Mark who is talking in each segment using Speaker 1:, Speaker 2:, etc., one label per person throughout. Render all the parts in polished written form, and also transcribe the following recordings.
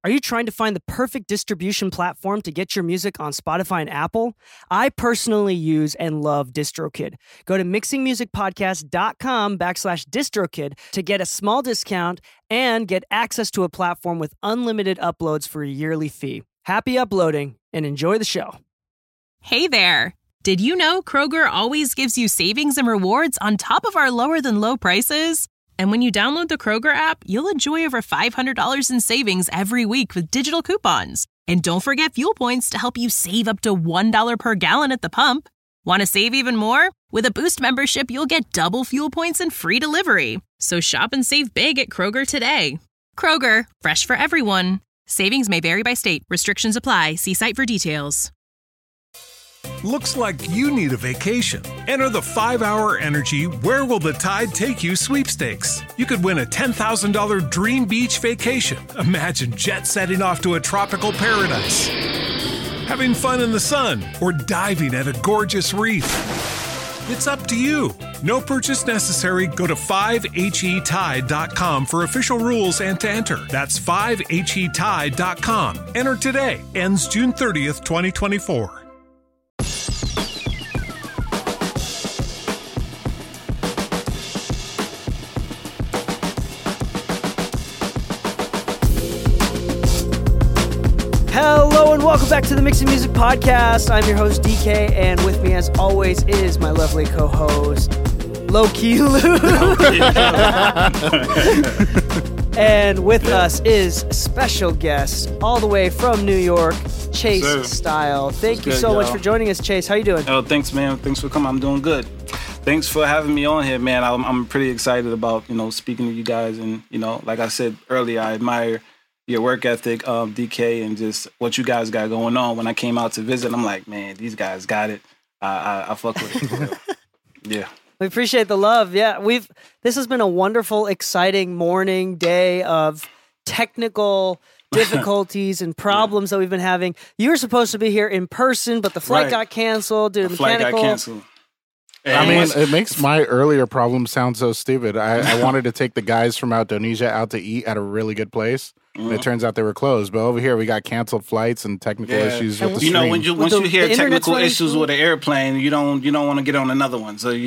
Speaker 1: Are you trying to find the perfect distribution platform to get your music on Spotify and Apple? I personally use and love DistroKid. Go to mixingmusicpodcast.com/DistroKid to get a small discount and get access to a platform with unlimited uploads for a yearly fee. Happy uploading and enjoy the show.
Speaker 2: Hey there. Did you know Kroger always gives you savings and rewards on top of our lower than low prices? And when you download the Kroger app, you'll enjoy over $500 in savings every week with digital coupons. And don't forget fuel points to help you save up to $1 per gallon at the pump. Want to save even more? With a Boost membership, you'll get double fuel points and free delivery. So shop and save big at Kroger today. Kroger, fresh for everyone. Savings may vary by state. Restrictions apply. See site for details.
Speaker 3: Looks like you need a vacation. Enter the 5-Hour Energy Where Will the Tide Take You sweepstakes. You could win a $10,000 dream beach vacation. Imagine jet setting off to a tropical paradise, having fun in the sun, or diving at a gorgeous reef. It's up to you. No purchase necessary. Go to 5HETide.com for official rules and to enter. That's 5HETide.com. Enter today. Ends June 30th, 2024.
Speaker 1: Hello and welcome back to the Mixing Music Podcast. I'm your host, DK, and with me, as always, is my lovely co-host, Low-Key Lou. And with us is special guest, all the way from New York, Chase Style. Thank you so much for joining us, Chase. How you doing?
Speaker 4: Oh, thanks, man. Thanks for coming. I'm doing good. Thanks for having me on here, man. I'm pretty excited about, speaking to you guys. And, like I said earlier, I admire your work ethic, DK, and just what you guys got going on. When I came out to visit, I'm like, man, these guys got it. I fuck with it. Yeah.
Speaker 1: We appreciate the love. Yeah, this has been a wonderful, exciting morning, day of technical difficulties and problems that we've been having. You were supposed to be here in person, but the flight got canceled due to
Speaker 4: the flight got canceled.
Speaker 5: I mean, it makes my earlier problem sound so stupid. I wanted to take the guys from Indonesia out to eat at a really good place. And it turns out they were closed. But over here, we got canceled flights and technical issues with the stream.
Speaker 4: Once you hear technical issues with an airplane, you don't want to get on another one. So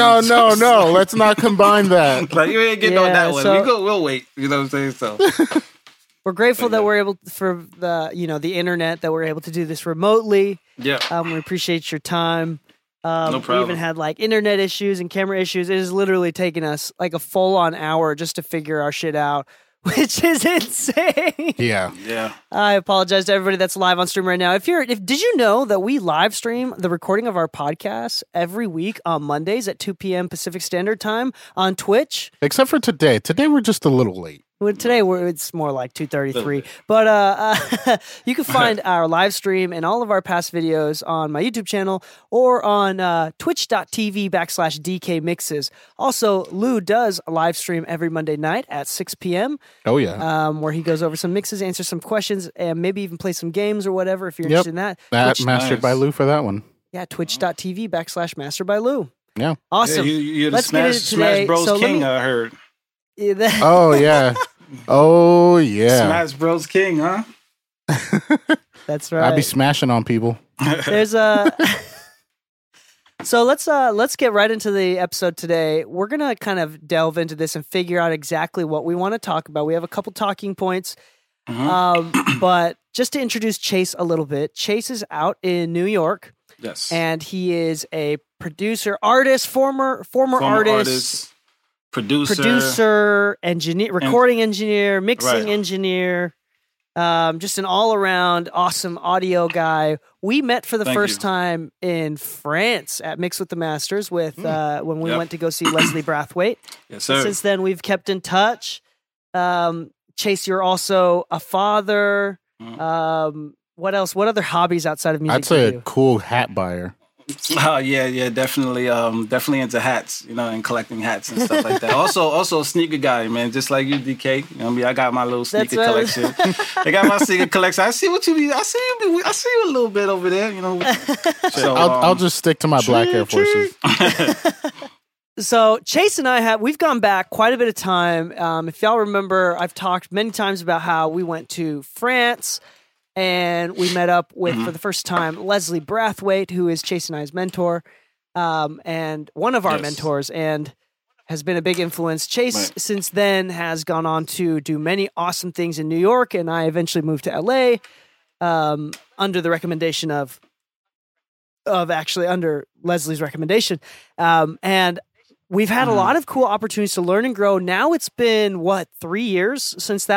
Speaker 5: No. Let's not combine that.
Speaker 4: Like you ain't getting on that one. We'll wait. You know what I'm saying? So
Speaker 1: we're grateful that we're able for the internet that we're able to do this remotely.
Speaker 4: Yeah.
Speaker 1: We appreciate your time.
Speaker 4: No problem.
Speaker 1: We even had internet issues and camera issues. It has literally taken us a full-on hour just to figure our shit out, which is insane.
Speaker 5: Yeah.
Speaker 1: I apologize to everybody that's live on stream right now. Did you know that we live stream the recording of our podcast every week on Mondays at 2 p.m. Pacific Standard Time on Twitch?
Speaker 5: Except for today. Today we're just a little late.
Speaker 1: Well, today it's more like 2:33. But you can find our live stream and all of our past videos on my YouTube channel or on twitch.tv/DK Mixes. Also, Lou does a live stream every Monday night at 6 p.m.
Speaker 5: Oh, yeah.
Speaker 1: Where he goes over some mixes, answers some questions, and maybe even play some games or whatever if you're interested in that.
Speaker 5: Mastered by Lou for that one.
Speaker 1: Yeah, twitch.tv/Mastered by Lou.
Speaker 5: Yeah.
Speaker 1: Awesome.
Speaker 4: Yeah, you're the
Speaker 1: Let's get into
Speaker 4: Smash Bros King, I heard.
Speaker 5: Oh, yeah. Oh, yeah.
Speaker 4: Smash Bros King, huh?
Speaker 1: That's right.
Speaker 5: I'd be smashing on people.
Speaker 1: There's So let's get right into the episode today. We're going to kind of delve into this and figure out exactly what we want to talk about. We have a couple talking points. But just to introduce Chase a little bit, Chase is out in New York.
Speaker 4: Yes.
Speaker 1: And he is a producer, artist, former artist, producer, engineer, recording engineer, mixing engineer, just an all-around awesome audio guy. We met for the first time in France at Mix with the Masters when we went to go see Leslie Brathwaite.
Speaker 4: Yes, sir.
Speaker 1: Since then, we've kept in touch. Chase, you're also a father. What else? What other hobbies outside of music?
Speaker 5: I'd say a cool hat buyer.
Speaker 4: Oh yeah, definitely into hats, and collecting hats and stuff like that. Also a sneaker guy, man, just like you, DK. I got my little sneaker collection. I got my sneaker collection. I see what you mean. I see you a little bit over there, So
Speaker 5: I'll just stick to my black Air Forces.
Speaker 1: So Chase and we've gone back quite a bit of time. If y'all remember, I've talked many times about how we went to France and we met up with, for the first time, Leslie Brathwaite, who is Chase and I's mentor, and one of our mentors, and has been a big influence. Chase, since then, has gone on to do many awesome things in New York, and I eventually moved to LA under the recommendation of actually under Leslie's recommendation. And we've had a lot of cool opportunities to learn and grow. Now it's been, 3 years since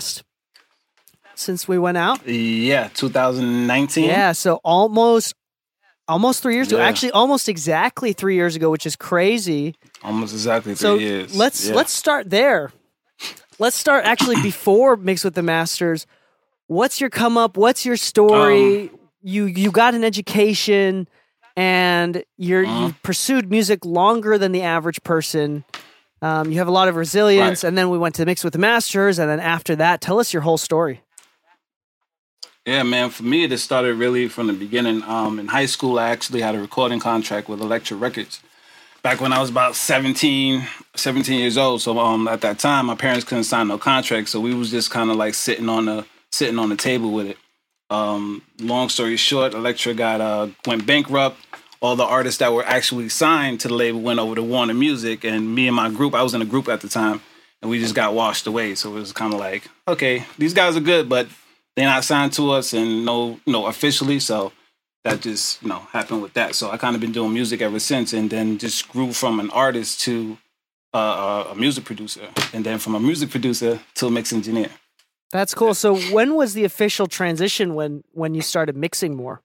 Speaker 1: we went out?
Speaker 4: Yeah, 2019.
Speaker 1: Yeah, so almost 3 years ago. Actually, almost exactly 3 years ago, which is crazy.
Speaker 4: Almost exactly 3 years.
Speaker 1: Let's start there. Let's start actually before Mix with the Masters. What's your come up? What's your story? You got an education and you pursued music longer than the average person. You have a lot of resilience, and then we went to Mix with the Masters, and then after that, tell us your whole story.
Speaker 4: Yeah, man. For me, it started really from the beginning. In high school, I actually had a recording contract with Elektra Records. Back when I was about 17 years old. So at that time, my parents couldn't sign no contract, so we was just kind of like sitting on the table with it. Long story short, Elektra went bankrupt. All the artists that were actually signed to the label went over to Warner Music, and me and my group, I was in a group at the time, and we just got washed away. So it was kind of like, okay, these guys are good, but they're not signed to us and no officially. So that just, happened with that. So I kind of been doing music ever since, and then just grew from an artist to a music producer, and then from a music producer to a mix engineer.
Speaker 1: That's cool. So when was the official transition when you started mixing more?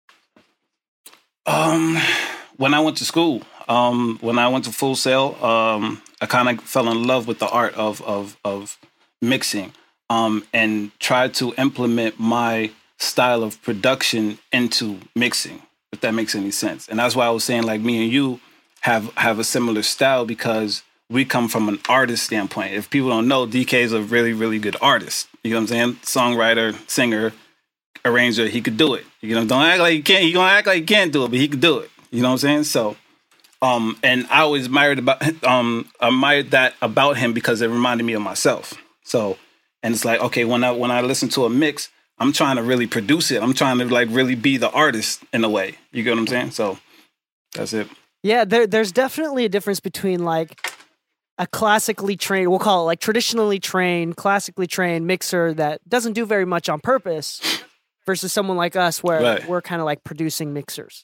Speaker 4: When I went to school, when I went to Full Sail, I kind of fell in love with the art of mixing, and tried to implement my style of production into mixing, if that makes any sense. And that's why I was saying, like, me and you have a similar style, because we come from an artist standpoint. If people don't know, DK is a really, really good artist. You know what I'm saying? Songwriter, singer, arranger, he could do it. Don't act like he can't. He gonna act like he can't do it, but he could do it. You know what I'm saying? So, and I always admired that about him, because it reminded me of myself. So, and it's like, okay, when I listen to a mix, I'm trying to really produce it. I'm trying to like really be the artist in a way. You get what I'm saying? So that's it.
Speaker 1: Yeah, there's definitely a difference between like a classically trained, we'll call it like traditionally trained, classically trained mixer that doesn't do very much on purpose, versus someone like us where we're kind of like producing mixers.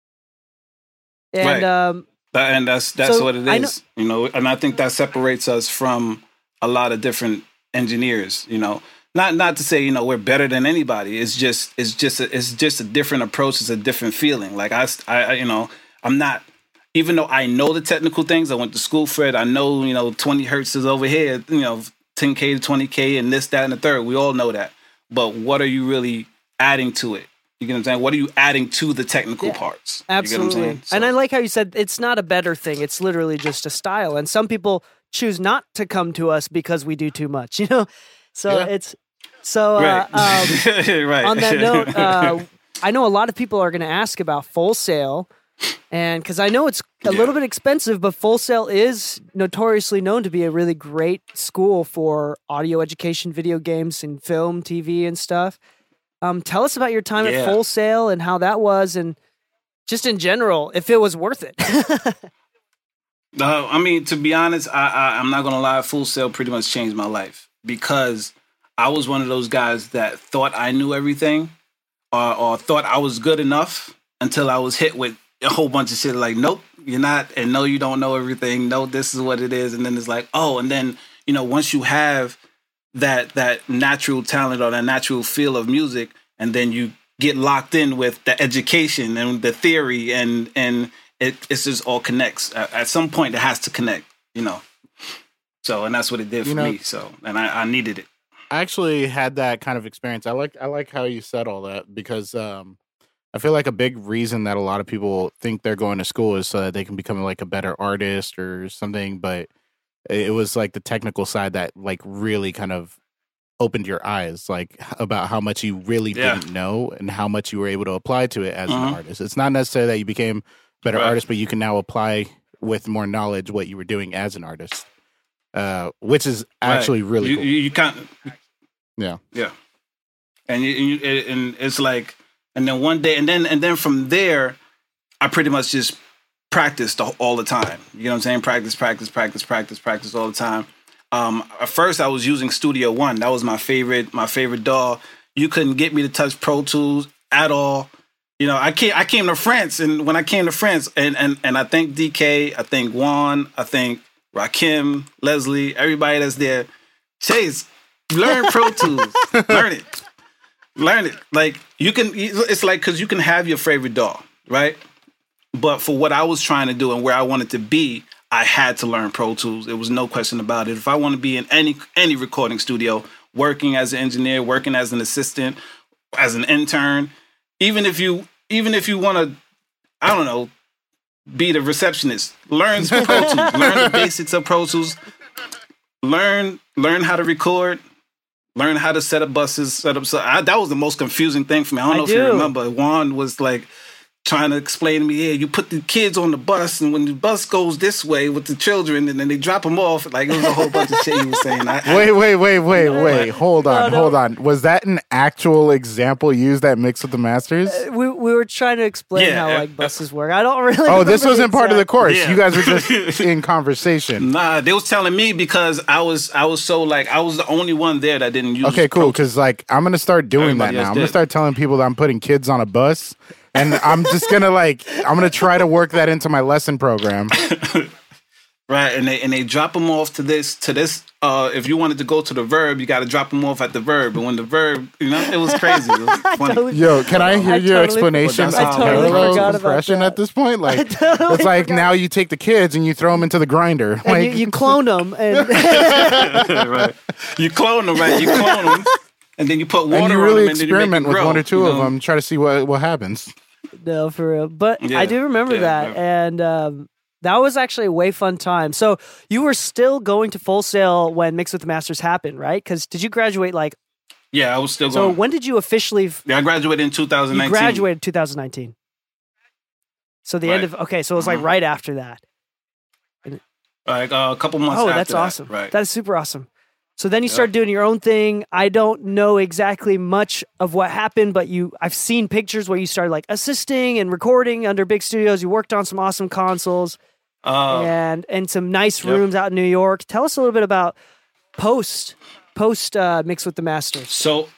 Speaker 1: And
Speaker 4: and that's what it is. And I think that separates us from a lot of different engineers. Not to say we're better than anybody. It's just a different approach. It's a different feeling. Like I'm not. Even though I know the technical things, I went to school for it. I know 20 hertz is over here. 10K to 20K and this, that, and the third. We all know that. But what are you really adding to it? You get what I'm saying? What are you adding to the technical parts?
Speaker 1: Absolutely.
Speaker 4: You get what I'm saying? So,
Speaker 1: and I like how you said it's not a better thing. It's literally just a style. And some people choose not to come to us because we do too much. So it's so.
Speaker 4: Right.
Speaker 1: Right. On that note, I know a lot of people are going to ask about Full Sail. And because I know it's a little bit expensive, but Full Sail is notoriously known to be a really great school for audio education, video games, and film, TV, and stuff. Tell us about your time at Full Sail and how that was, and just in general, if it was worth it.
Speaker 4: I mean, to be honest, I'm not going to lie, Full Sail pretty much changed my life, because I was one of those guys that thought I knew everything or thought I was good enough until I was hit with a whole bunch of shit like, nope, you're not, and no, you don't know everything. No, this is what it is. And then it's like, oh, and then, once you have that natural talent or that natural feel of music, and then you get locked in with the education and the theory, and it's just all connects. At some point, it has to connect, So, and that's what it did for me. So, and I needed it.
Speaker 5: I actually had that kind of experience. I like how you said all that, because I feel like a big reason that a lot of people think they're going to school is so that they can become like a better artist or something. But it was like the technical side that like really kind of opened your eyes, like about how much you really didn't know and how much you were able to apply to it as an artist. It's not necessarily that you became a better artist, but you can now apply with more knowledge what you were doing as an artist, which is actually really cool.
Speaker 4: You can't.
Speaker 5: Yeah.
Speaker 4: And and it's like, and then one day, and then from there, I pretty much just practiced all the time. You know what I'm saying? Practice all the time. At first, I was using Studio One. That was my favorite DAW. You couldn't get me to touch Pro Tools at all. You know, I came to France, and when I came to France, and I thank DK, I thank Juan, I thank Rakim, Leslie, everybody that's there. Chase, learn Pro Tools, learn it. Like you can, it's like because you can have your favorite DAW, right? But for what I was trying to do and where I wanted to be, I had to learn Pro Tools. There was no question about it. If I want to be in any recording studio, working as an engineer, working as an assistant, as an intern, even if you want to, I don't know, be the receptionist, learn Pro Tools, learn the basics of Pro Tools, learn how to record, learn how to set up buses, that was the most confusing thing for me. I don't know if you remember. Juan was like trying to explain to me, yeah, you put the kids on the bus, and when the bus goes this way with the children, and then they drop them off, like it was a whole bunch of shit he was saying.
Speaker 5: Wait. Hold on. Was that an actual example used at Mix with the Masters?
Speaker 1: We were trying to explain how like buses work. I don't really.
Speaker 5: Oh, this wasn't part of the course. Yeah. You guys were just in conversation.
Speaker 4: Nah, they was telling me because I was so like I was the only one there that didn't use.
Speaker 5: Okay, cool. Because like I'm gonna start doing that now. I'm gonna start telling people that I'm putting kids on a bus. And I'm just gonna I'm gonna try to work that into my lesson program.
Speaker 4: Right, and they drop them off to this. If you wanted to go to the Verb, you got to drop them off at the Verb. And when the Verb, it was crazy. It was funny.
Speaker 5: Yo, can I hear your explanation?
Speaker 1: I totally forgot
Speaker 5: about that. At this point, like it's like now you take the kids and you throw them into the grinder.
Speaker 1: And like, you clone them, and
Speaker 4: right, you clone them, right? You clone them. And then you put water on them. And you really experiment
Speaker 5: with one or two of them, try to see what happens.
Speaker 1: No, for real. But I do remember that. Yeah. And that was actually a way fun time. So you were still going to Full Sail when Mix with the Masters happened, right? Because did you graduate
Speaker 4: Yeah, I was still going.
Speaker 1: So when did you officially...
Speaker 4: I graduated in 2019.
Speaker 1: You graduated 2019. So the end of... Okay, so it was like right after that.
Speaker 4: Like a couple months after
Speaker 1: that's awesome.
Speaker 4: Right.
Speaker 1: That is super awesome. So then you started doing your own thing. I don't know exactly much of what happened, but I've seen pictures where you started like assisting and recording under big studios. You worked on some awesome consoles and some nice rooms out in New York. Tell us a little bit about post Mix with the Masters.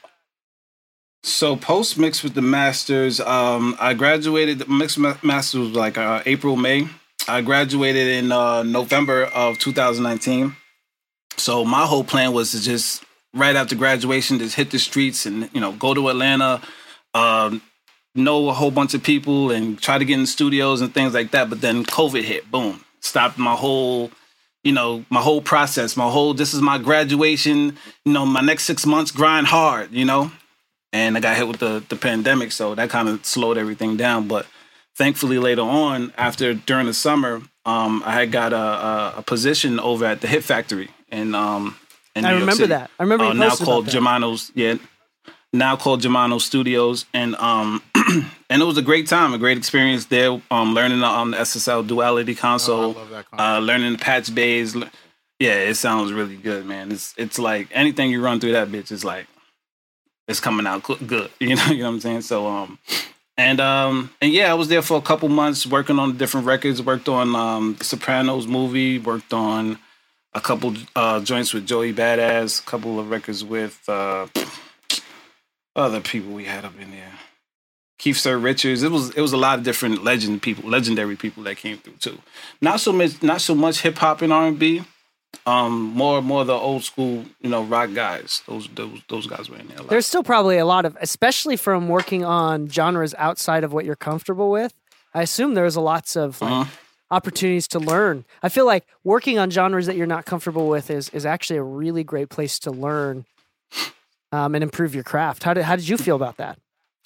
Speaker 4: So post Mix with the Masters, I graduated. The Mix with the Masters was like April, May. I graduated in November of 2019. So my whole plan was to just right after graduation, just hit the streets and, go to Atlanta, know a whole bunch of people and try to get in studios and things like that. But then COVID hit, boom, stopped my whole, my whole process, this is my graduation, my next 6 months grind hard, and I got hit with the pandemic. So that kind of slowed everything down. But thankfully later on, during the summer, I had got a position over at the Hit Factory. In New York City.
Speaker 1: That. I remember you
Speaker 4: now called Germano's. Yeah, now called Germano Studios, and and it was a great time, a great experience there. Learning on the SSL Duality console, learning the patch bays. Yeah, it sounds really good, man. It's like anything you run through that bitch is like it's coming out good. You know what I'm saying? So and yeah, I was there for a couple months working on different records. Worked on the Sopranos movie. Worked on a couple joints with Joey Badass, a couple of records with other people we had up in there. Keith Sir Richards. It was a lot of different legendary people that came through too. Not so much hip hop and R&B. More the old school, rock guys. Those guys were in there.
Speaker 1: There's still probably a lot of, especially from working on genres outside of what you're comfortable with. I assume there's lots of opportunities to learn. I feel like working on genres that you're not comfortable with is actually a really great place to learn and improve your craft. How did you feel about that?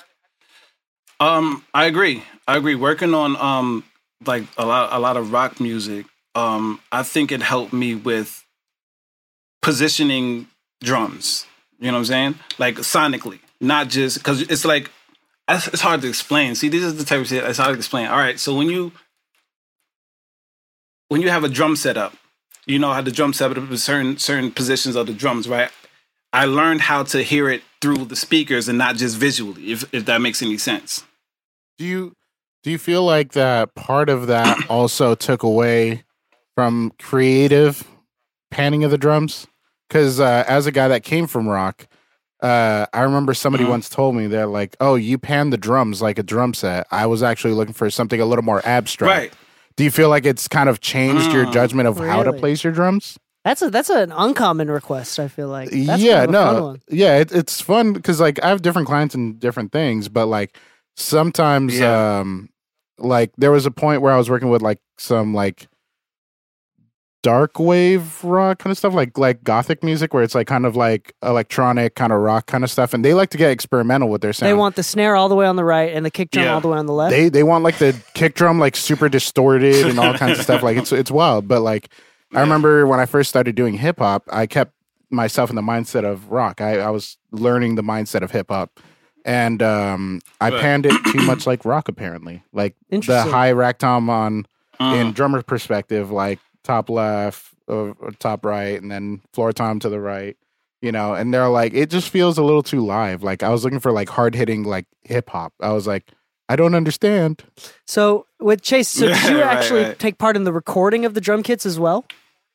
Speaker 4: I agree. Working on like a lot of rock music, I think it helped me with positioning drums. You know what I'm saying? Like sonically, not just because it's like it's hard to explain. See, this is the type of shit that's hard to explain. All right, so when you when you have a drum setup, you know how the drum setup is certain positions of the drums, right? I learned how to hear it through the speakers and not just visually, if that makes any sense.
Speaker 5: Do you feel like that part of that also took away from creative panning of the drums? Because as a guy that came from rock, I remember somebody once told me, they're like, oh, you pan the drums like a drum set. I was actually looking for something a little more abstract.
Speaker 4: Right.
Speaker 5: Do you feel like it's kind of changed your judgment of how to place your drums?
Speaker 1: That's an uncommon request, I feel like. That's
Speaker 5: yeah,
Speaker 1: kind of a fun one.
Speaker 5: Yeah, it's fun because like I have different clients and different things, but like sometimes like there was a point where I was working with like some like dark wave rock kind of stuff, like gothic music where it's like kind of like electronic kind of rock kind of stuff, and they like to get experimental with their sound.
Speaker 1: They want the snare all the way on the right and the kick drum all the way on the left.
Speaker 5: They want like the kick drum like super distorted and all kinds of stuff. Like it's wild. But like I remember when I first started doing hip hop, I kept myself in the mindset of rock. I was learning the mindset of hip hop. And I panned it too much like rock, apparently. Like the high rack tom on in drummer perspective, like top left or top right, and then floor tom to the right, you know. And they're like, it just feels a little too live. Like I was looking for like hard hitting like hip hop. I was like, I don't understand.
Speaker 1: So with Chase, did you actually take part in the recording of the drum kits as well?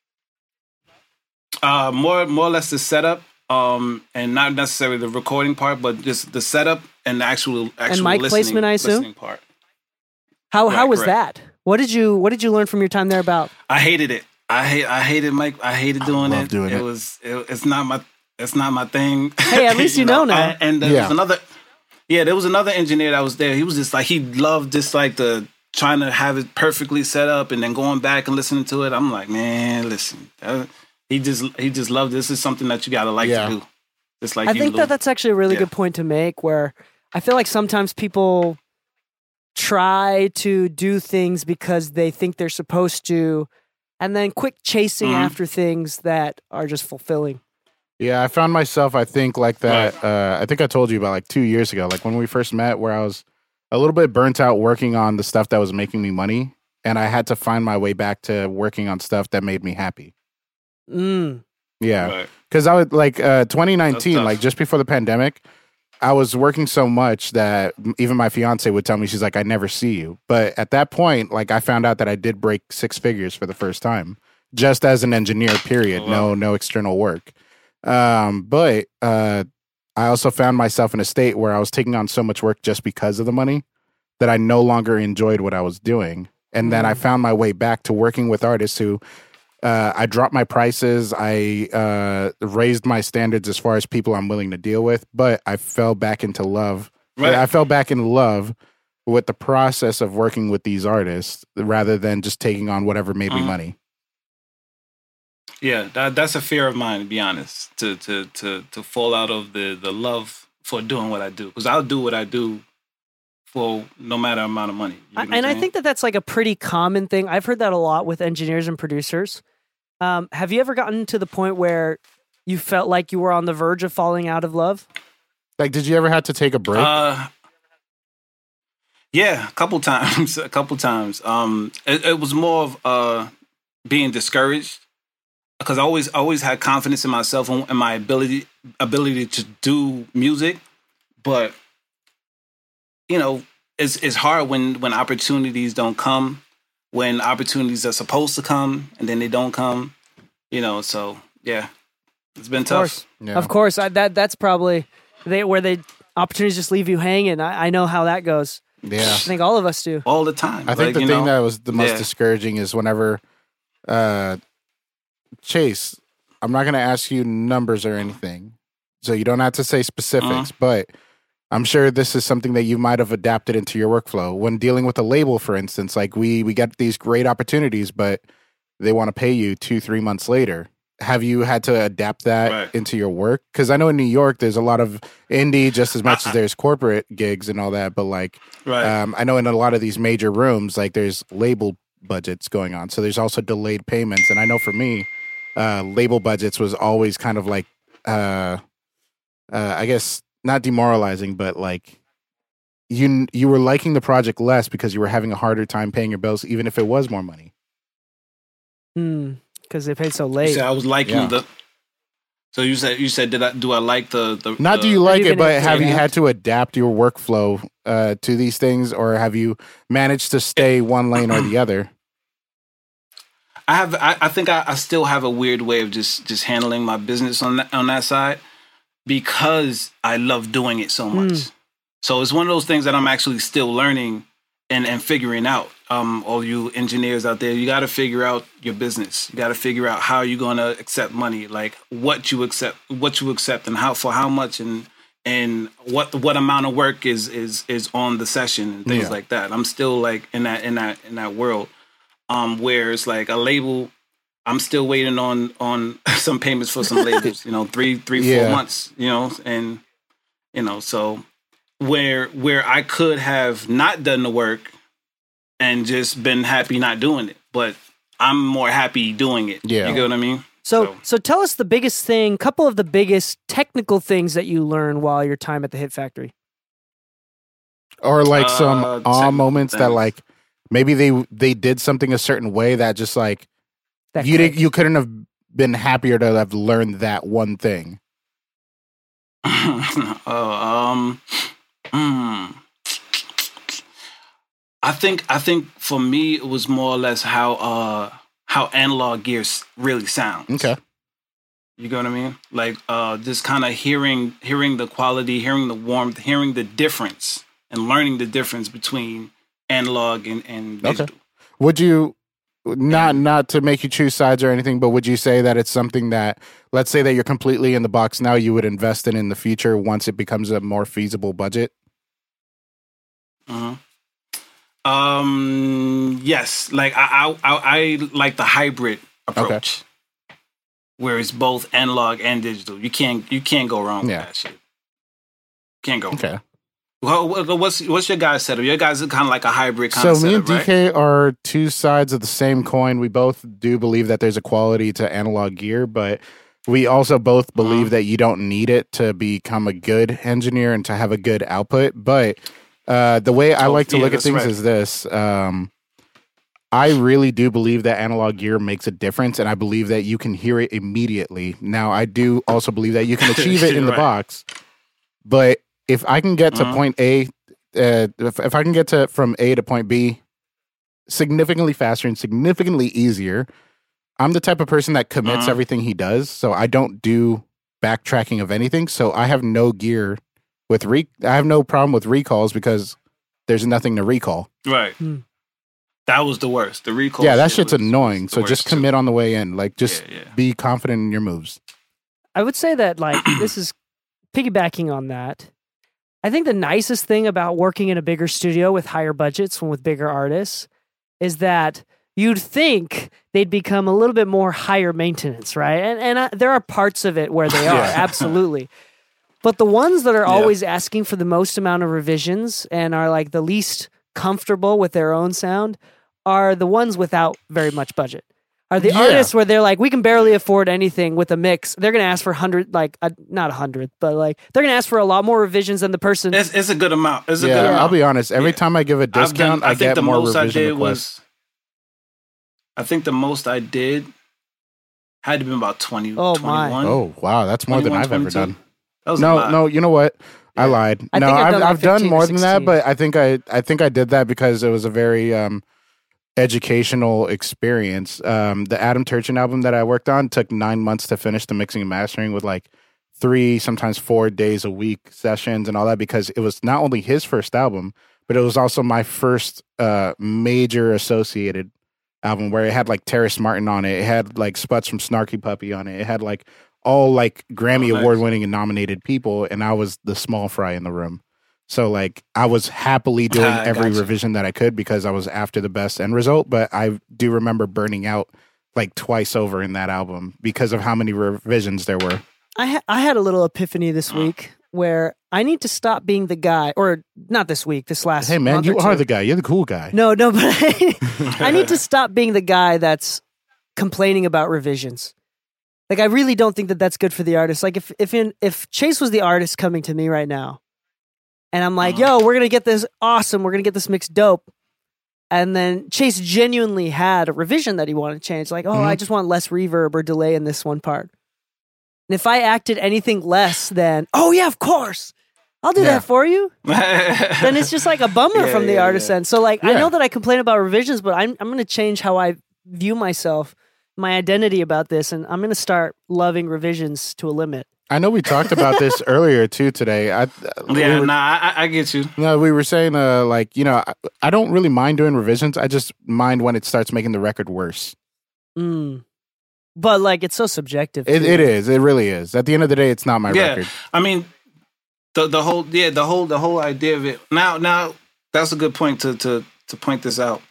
Speaker 4: More or less the setup. And not necessarily the recording part, but just the setup and the actual
Speaker 1: and mic placement, I assume.
Speaker 4: Part.
Speaker 1: How was that? What did you learn from your time there about?
Speaker 4: I hated it. I hated Mike. I hated doing it.
Speaker 5: Doing it.
Speaker 4: It's not my thing.
Speaker 1: Hey, at least you know now.
Speaker 4: And there was another engineer that was there. He was just like, he loved just like the trying to have it perfectly set up and then going back and listening to it. I'm like, man, listen. He just loved this. Is something that you gotta to do. Just like
Speaker 1: I think that's actually a really good point to make. Where I feel like sometimes people try to do things because they think they're supposed to, and then quick chasing after things that are just fulfilling.
Speaker 5: Yeah, I found myself, I think, like that. I think I told you about like 2 years ago, like when we first met, where I was a little bit burnt out working on the stuff that was making me money, and I had to find my way back to working on stuff that made me happy. Yeah, because I would like 2019, like just before the pandemic, I was working so much that even my fiance would tell me, she's like, I never see you. But at that point, like I found out that I did break 6 figures for the first time, just as an engineer, period. No external work. But I also found myself in a state where I was taking on so much work just because of the money that I no longer enjoyed what I was doing. And then I found my way back to working with artists who I dropped my prices. I raised my standards as far as people I'm willing to deal with, but I fell back into love. Right. I fell back in love with the process of working with these artists rather than just taking on whatever made me money.
Speaker 4: Yeah, that's a fear of mine, to be honest, to fall out of the love for doing what I do. Because I'll do what I do for no matter amount of money. You know
Speaker 1: I think that's like a pretty common thing. I've heard that a lot with engineers and producers. Have you ever gotten to the point where you felt like you were on the verge of falling out of love?
Speaker 5: Like, did you ever have to take a break?
Speaker 4: Yeah, a couple times. It was more of being discouraged because I always had confidence in myself and my ability to do music, but you know, it's hard when opportunities don't come, when opportunities are supposed to come and then they don't come, you know. So yeah, it's been tough.
Speaker 5: Yeah.
Speaker 1: Of course, that's probably where the opportunities just leave you hanging. I know how that goes.
Speaker 5: Yeah,
Speaker 1: I think all of us do
Speaker 4: all the time.
Speaker 5: I think the thing that was the most discouraging is whenever Chase, I'm not going to ask you numbers or anything, so you don't have to say specifics, but I'm sure this is something that you might have adapted into your workflow. When dealing with a label, for instance, like we get these great opportunities, but they want to pay you 2-3 months later. Have you had to adapt that into your work? Because I know in New York, there's a lot of indie just as much as there's corporate gigs and all that. But like, I know in a lot of these major rooms, like there's label budgets going on. So there's also delayed payments. And I know for me, label budgets was always kind of like, I guess, not demoralizing, but like you were liking the project less because you were having a harder time paying your bills, even if it was more money.
Speaker 1: Because they paid so late.
Speaker 4: You said I was liking the. So you said do I like the
Speaker 5: not do you like it, but have you had to adapt your workflow to these things, or have you managed to stay one lane or the other?
Speaker 4: I think I still have a weird way of just handling my business on that side, because I love doing it so much. So it's one of those things that I'm actually still learning and figuring out. All you engineers out there, you got to figure out your business. You got to figure out how you're going to accept money, like what you accept, and how much, and what amount of work is on the session and things like that. I'm still like in that world, where it's like a label. I'm still waiting on some payments for some labels. 3-4 months. And so where I could have not done the work and just been happy not doing it, but I'm more happy doing it. Yeah. You get what I mean?
Speaker 1: So tell us the biggest thing, couple of the biggest technical things that you learn while your time at the Hit Factory.
Speaker 5: Or like some moments that like maybe they did something a certain way that just like you couldn't have been happier to have learned that one thing.
Speaker 4: I think for me it was more or less how analog gears really sound.
Speaker 5: Okay.
Speaker 4: You get what I mean? Like just kind of hearing the quality, hearing the warmth, hearing the difference, and learning the difference between analog and digital.
Speaker 5: Okay. Would you not to make you choose sides or anything, but would you say that it's something that, let's say that you're completely in the box now, you would invest in the future once it becomes a more feasible budget?
Speaker 4: Yes, like I like the hybrid approach, where it's both analog and digital. You can't go wrong with that shit. Can't go wrong.
Speaker 5: Okay.
Speaker 4: Well, what's your guys' setup? Your guys are kind of like a hybrid kind of setup,
Speaker 5: So me and DK are two sides of the same coin. We both do believe that there's a quality to analog gear, but we also both believe that you don't need it to become a good engineer and to have a good output. But the way I like to look at things is this. I really do believe that analog gear makes a difference, and I believe that you can hear it immediately. Now, I do also believe that you can achieve it in the box, but if I can get to point A, if I can get from A to point B significantly faster and significantly easier, I'm the type of person that commits everything he does, so I don't do backtracking of anything. So I have no gear with I have no problem with recalls because there's nothing to recall.
Speaker 4: Right. That was the worst. The recall.
Speaker 5: Yeah, that shit's annoying. So just commit on the way in. Like, just be confident in your moves.
Speaker 1: I would say that, like, this is piggybacking on that. I think the nicest thing about working in a bigger studio with higher budgets and with bigger artists is that you'd think they'd become a little bit more higher maintenance, right? And there are parts of it where they are, absolutely. But the ones that are always asking for the most amount of revisions and are like the least comfortable with their own sound are the ones without very much budget. Are the artists where they're like, we can barely afford anything with a mix. They're going to ask for 100, like not 100, but like they're going to ask for a lot more revisions than the person.
Speaker 4: It's a good amount. It's a good amount.
Speaker 5: I'll be honest. Every time I give a discount, I get more revision requests.
Speaker 4: I think the most I did had to be about 20.
Speaker 1: Oh
Speaker 4: 21.
Speaker 1: my!
Speaker 5: Oh wow, that's more than I've
Speaker 4: 22.
Speaker 5: ever done.
Speaker 4: That was
Speaker 5: No. You know what? I lied. I've done more than that, but I think I did that because it was a very educational experience. The Adam Turchin album that I worked on took 9 months to finish the mixing and mastering with like 3, sometimes 4 days a week sessions and all that, because it was not only his first album, but it was also my first major associated album where it had like Terrace Martin on it. It had like Spuds from Snarky Puppy on it. It had like all like Grammy award winning and nominated people, and I was the small fry in the room. So like I was happily doing every revision that I could because I was after the best end result, but I do remember burning out like twice over in that album because of how many revisions there were.
Speaker 1: I had a little epiphany this week where I need to stop being the guy, or not this week, this last
Speaker 5: Hey man,
Speaker 1: month
Speaker 5: you
Speaker 1: or
Speaker 5: are
Speaker 1: two.
Speaker 5: the guy. You're the cool guy.
Speaker 1: No, but I need to stop being the guy that's complaining about revisions. Like, I really don't think that that's good for the artist. Like, if Chase was the artist coming to me right now, and I'm like, yo, we're going to get this awesome, we're going to get this mix dope, And then Chase genuinely had a revision that he wanted to change. Like, I just want less reverb or delay in this one part. And if I acted anything less than, oh yeah, of course, I'll do that for you, then it's just like a bummer from the artist's end. So like, I know that I complain about revisions, but I'm going to change how I view myself, my identity about this, and I'm going to start loving revisions to a limit.
Speaker 5: I know we talked about this earlier too today. I
Speaker 4: get you.
Speaker 5: No, we were saying like, you know, I don't really mind doing revisions. I just mind when it starts making the record worse.
Speaker 1: But like, it's so subjective.
Speaker 5: It is. It really is. At the end of the day, it's not my record.
Speaker 4: I mean, the whole idea of it. Now that's a good point to point this out.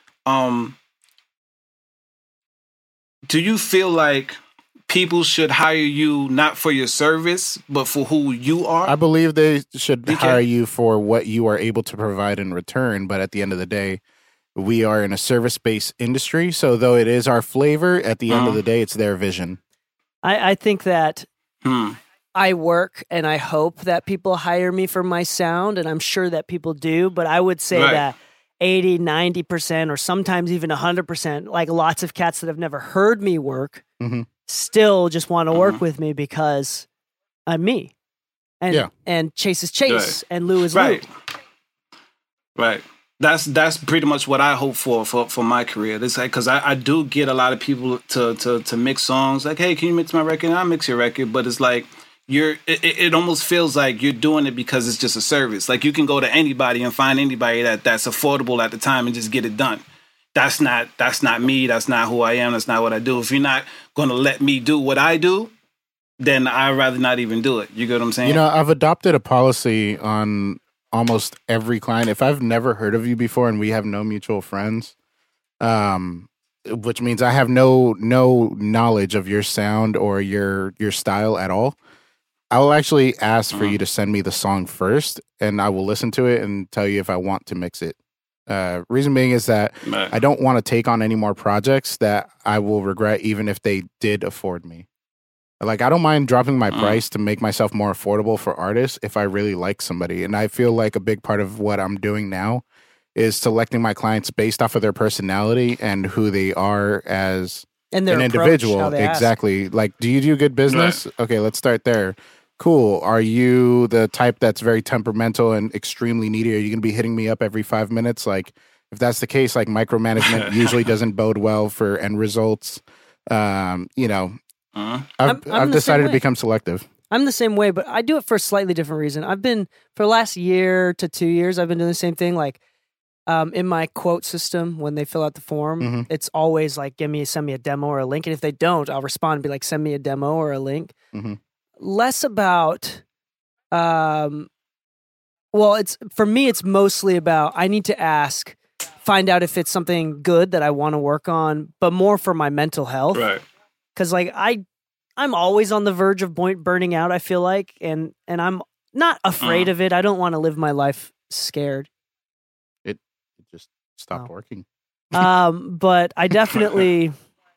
Speaker 4: Do you feel like people should hire you not for your service, but for who you are?
Speaker 5: I believe they should hire you for what you are able to provide in return. But at the end of the day, we are in a service-based industry. So though it is our flavor, at the end of the day, it's their vision. I think that I work and I hope that people hire me for my sound, and I'm sure that people do. But I would say that 80, 90%, or sometimes even 100%, like lots of cats that have never heard me work, still just want to work with me because I'm me. And Chase is Chase and Lou is Lou.
Speaker 4: Right. That's pretty much what I hope for my career. It's like, because I do get a lot of people to mix songs. Like, hey, can you mix my record? And I'll mix your record. But it's like, it almost feels like you're doing it because it's just a service. Like, you can go to anybody and find anybody that's affordable at the time and just get it done. That's not me. That's not who I am. That's not what I do. If you're not going to let me do what I do, then I'd rather not even do it. You get what I'm saying?
Speaker 5: You know, I've adopted a policy on almost every client. If I've never heard of you before and we have no mutual friends, which means I have no knowledge of your sound or your style at all, I will actually ask for you to send me the song first, and I will listen to it and tell you if I want to mix it. Reason being is that I don't want to take on any more projects that I will regret, even if they did afford me. Like, I don't mind dropping my price to make myself more affordable for artists if I really like somebody. And I feel like a big part of what I'm doing now is selecting my clients based off of their personality and who they are as an individual. Exactly. Like, do you do good business? Right. Okay, let's start there. Cool. Are you the type that's very temperamental and extremely needy? Are you going to be hitting me up every 5 minutes? Like, if that's the case, like, micromanagement usually doesn't bode well for end results. You know, I've decided to become selective.
Speaker 1: I'm the same way, but I do it for a slightly different reason. I've been, for the last year to 2 years, I've been doing the same thing. Like, in my quote system, when they fill out the form, it's always like, send me a demo or a link. And if they don't, I'll respond and be like, send me a demo or a link. Less about, it's for me, it's mostly about, I need to find out if it's something good that I want to work on, but more for my mental health.
Speaker 4: Right.
Speaker 1: Because like I'm always on the verge of burning out, I feel like, and I'm not afraid of it. I don't want to live my life scared.
Speaker 5: It just stopped working.
Speaker 1: But I definitely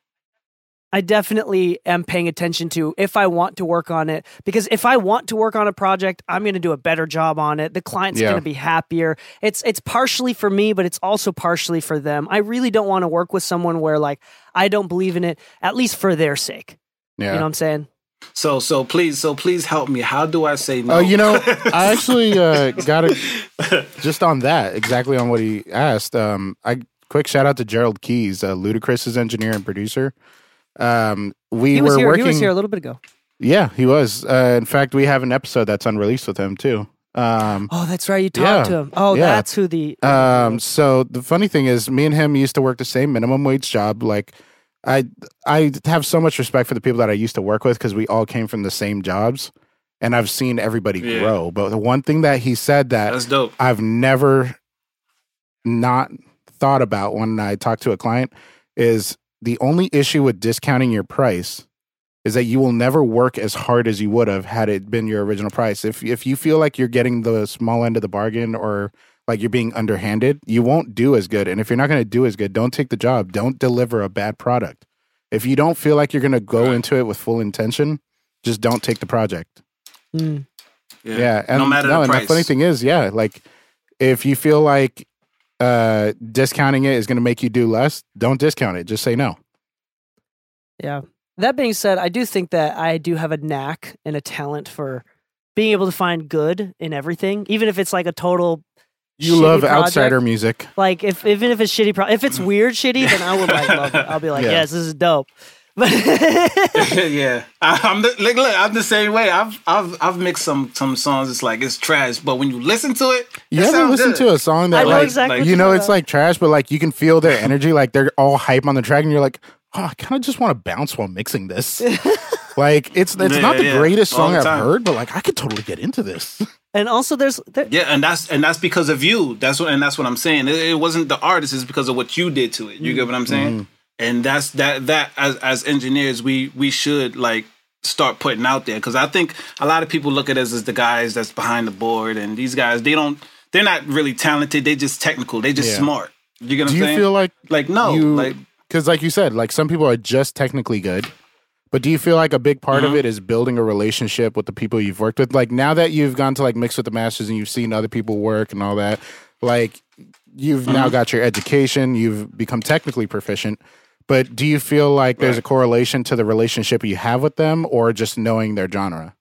Speaker 1: am paying attention to if I want to work on it, because if I want to work on a project, I'm going to do a better job on it. The client's going to be happier. It's partially for me, but it's also partially for them. I really don't want to work with someone where like I don't believe in it, at least for their sake. Yeah. You know what I'm saying?
Speaker 4: So please help me. How do I say no?
Speaker 5: You know, I actually got it just on that, exactly on what he asked. Quick shout out to Gerald Keys, Ludacris's engineer and producer. He was
Speaker 1: here a little bit ago.
Speaker 5: Yeah, he was. In fact, we have an episode that's unreleased with him too.
Speaker 1: That's right. You talked to him. Oh, that's who the.
Speaker 5: So the funny thing is, me and him used to work the same minimum wage job. Like, I have so much respect for the people that I used to work with because we all came from the same jobs, and I've seen everybody grow. But the one thing that he said that's dope. I've never not thought about when I talk to a client is, the only issue with discounting your price is that you will never work as hard as you would have had it been your original price. If you feel like you're getting the small end of the bargain or like you're being underhanded, you won't do as good. And if you're not going to do as good, don't take the job. Don't deliver a bad product. If you don't feel like you're going to go into it with full intention, just don't take the project. Yeah. And
Speaker 4: no matter the price.
Speaker 5: And the funny thing is, like, if you feel like discounting it is going to make you do less, don't discount it. Just say no.
Speaker 1: Yeah. That being said, I do think that I do have a knack and a talent for being able to find good in everything, even if it's like a total.
Speaker 5: You love
Speaker 1: project.
Speaker 5: outsider music.
Speaker 1: Like even if it's shitty, if it's weird shitty, then I would like love it. I'll be like, yes, this is dope. But
Speaker 4: yeah, I'm the same way. I've mixed some songs. It's like it's trash, but when you listen to it,
Speaker 5: you ever listen to a song that it's like trash, but like you can feel their energy, like they're all hype on the track, and you're like, oh, I kind of just want to bounce while mixing this. Like it's not the greatest song I've heard, but like I could totally get into this.
Speaker 1: And also,
Speaker 4: and that's because of you. That's what I'm saying. It wasn't the artist; it's because of what you did to it. You get what I'm saying? Mm-hmm. And that's that. As engineers, we should like start putting out there, because I think a lot of people look at us as the guys that's behind the board, and these guys they're not really talented. They just technical. They just smart. You get what I'm saying?
Speaker 5: Do you feel
Speaker 4: like no,
Speaker 5: because like you said, like some people are just technically good. But do you feel like a big part of it is building a relationship with the people you've worked with? Like now that you've gone to like Mix with the Masters and you've seen other people work and all that, like you've now got your education, you've become technically proficient. But do you feel like there's a correlation to the relationship you have with them, or just knowing their genre?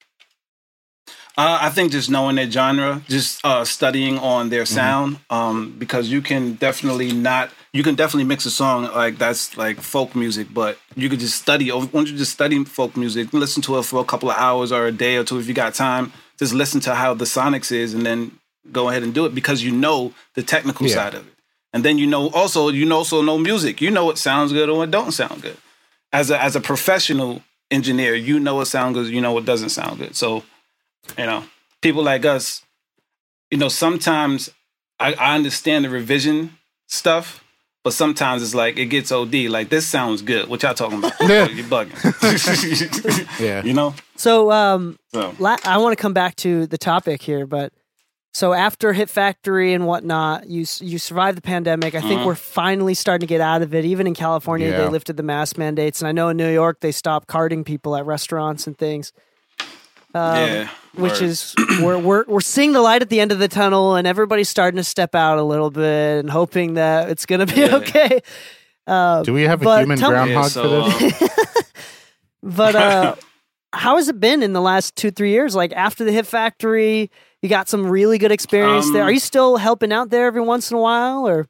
Speaker 4: I think just knowing their genre, just studying on their sound, because you can definitely mix a song like that's like folk music, but you could just study. Once you just study folk music, listen to it for a couple of hours or a day or two if you got time. Just listen to how the sonics is, and then go ahead and do it, because you know the technical side of it, and then you also know music. You know what sounds good or what don't sound good. As a professional engineer, you know what sounds good, you know what doesn't sound good. So. You know, people like us, you know, sometimes I understand the revision stuff, but sometimes it's like it gets OD. Like, this sounds good. What y'all talking about? You're bugging.
Speaker 5: Yeah.
Speaker 4: You know?
Speaker 1: So, I want to come back to the topic here, but so after Hit Factory and whatnot, you survived the pandemic. I think we're finally starting to get out of it. Even in California, they lifted the mask mandates. And I know in New York, they stopped carding people at restaurants and things. Which is we're seeing the light at the end of the tunnel, and everybody's starting to step out a little bit and hoping that it's going to be okay.
Speaker 5: Do we have a human groundhog for this?
Speaker 1: But how has it been in the last 2-3 years? Like after the Hit Factory, you got some really good experience there. Are you still helping out there every once in a while, or?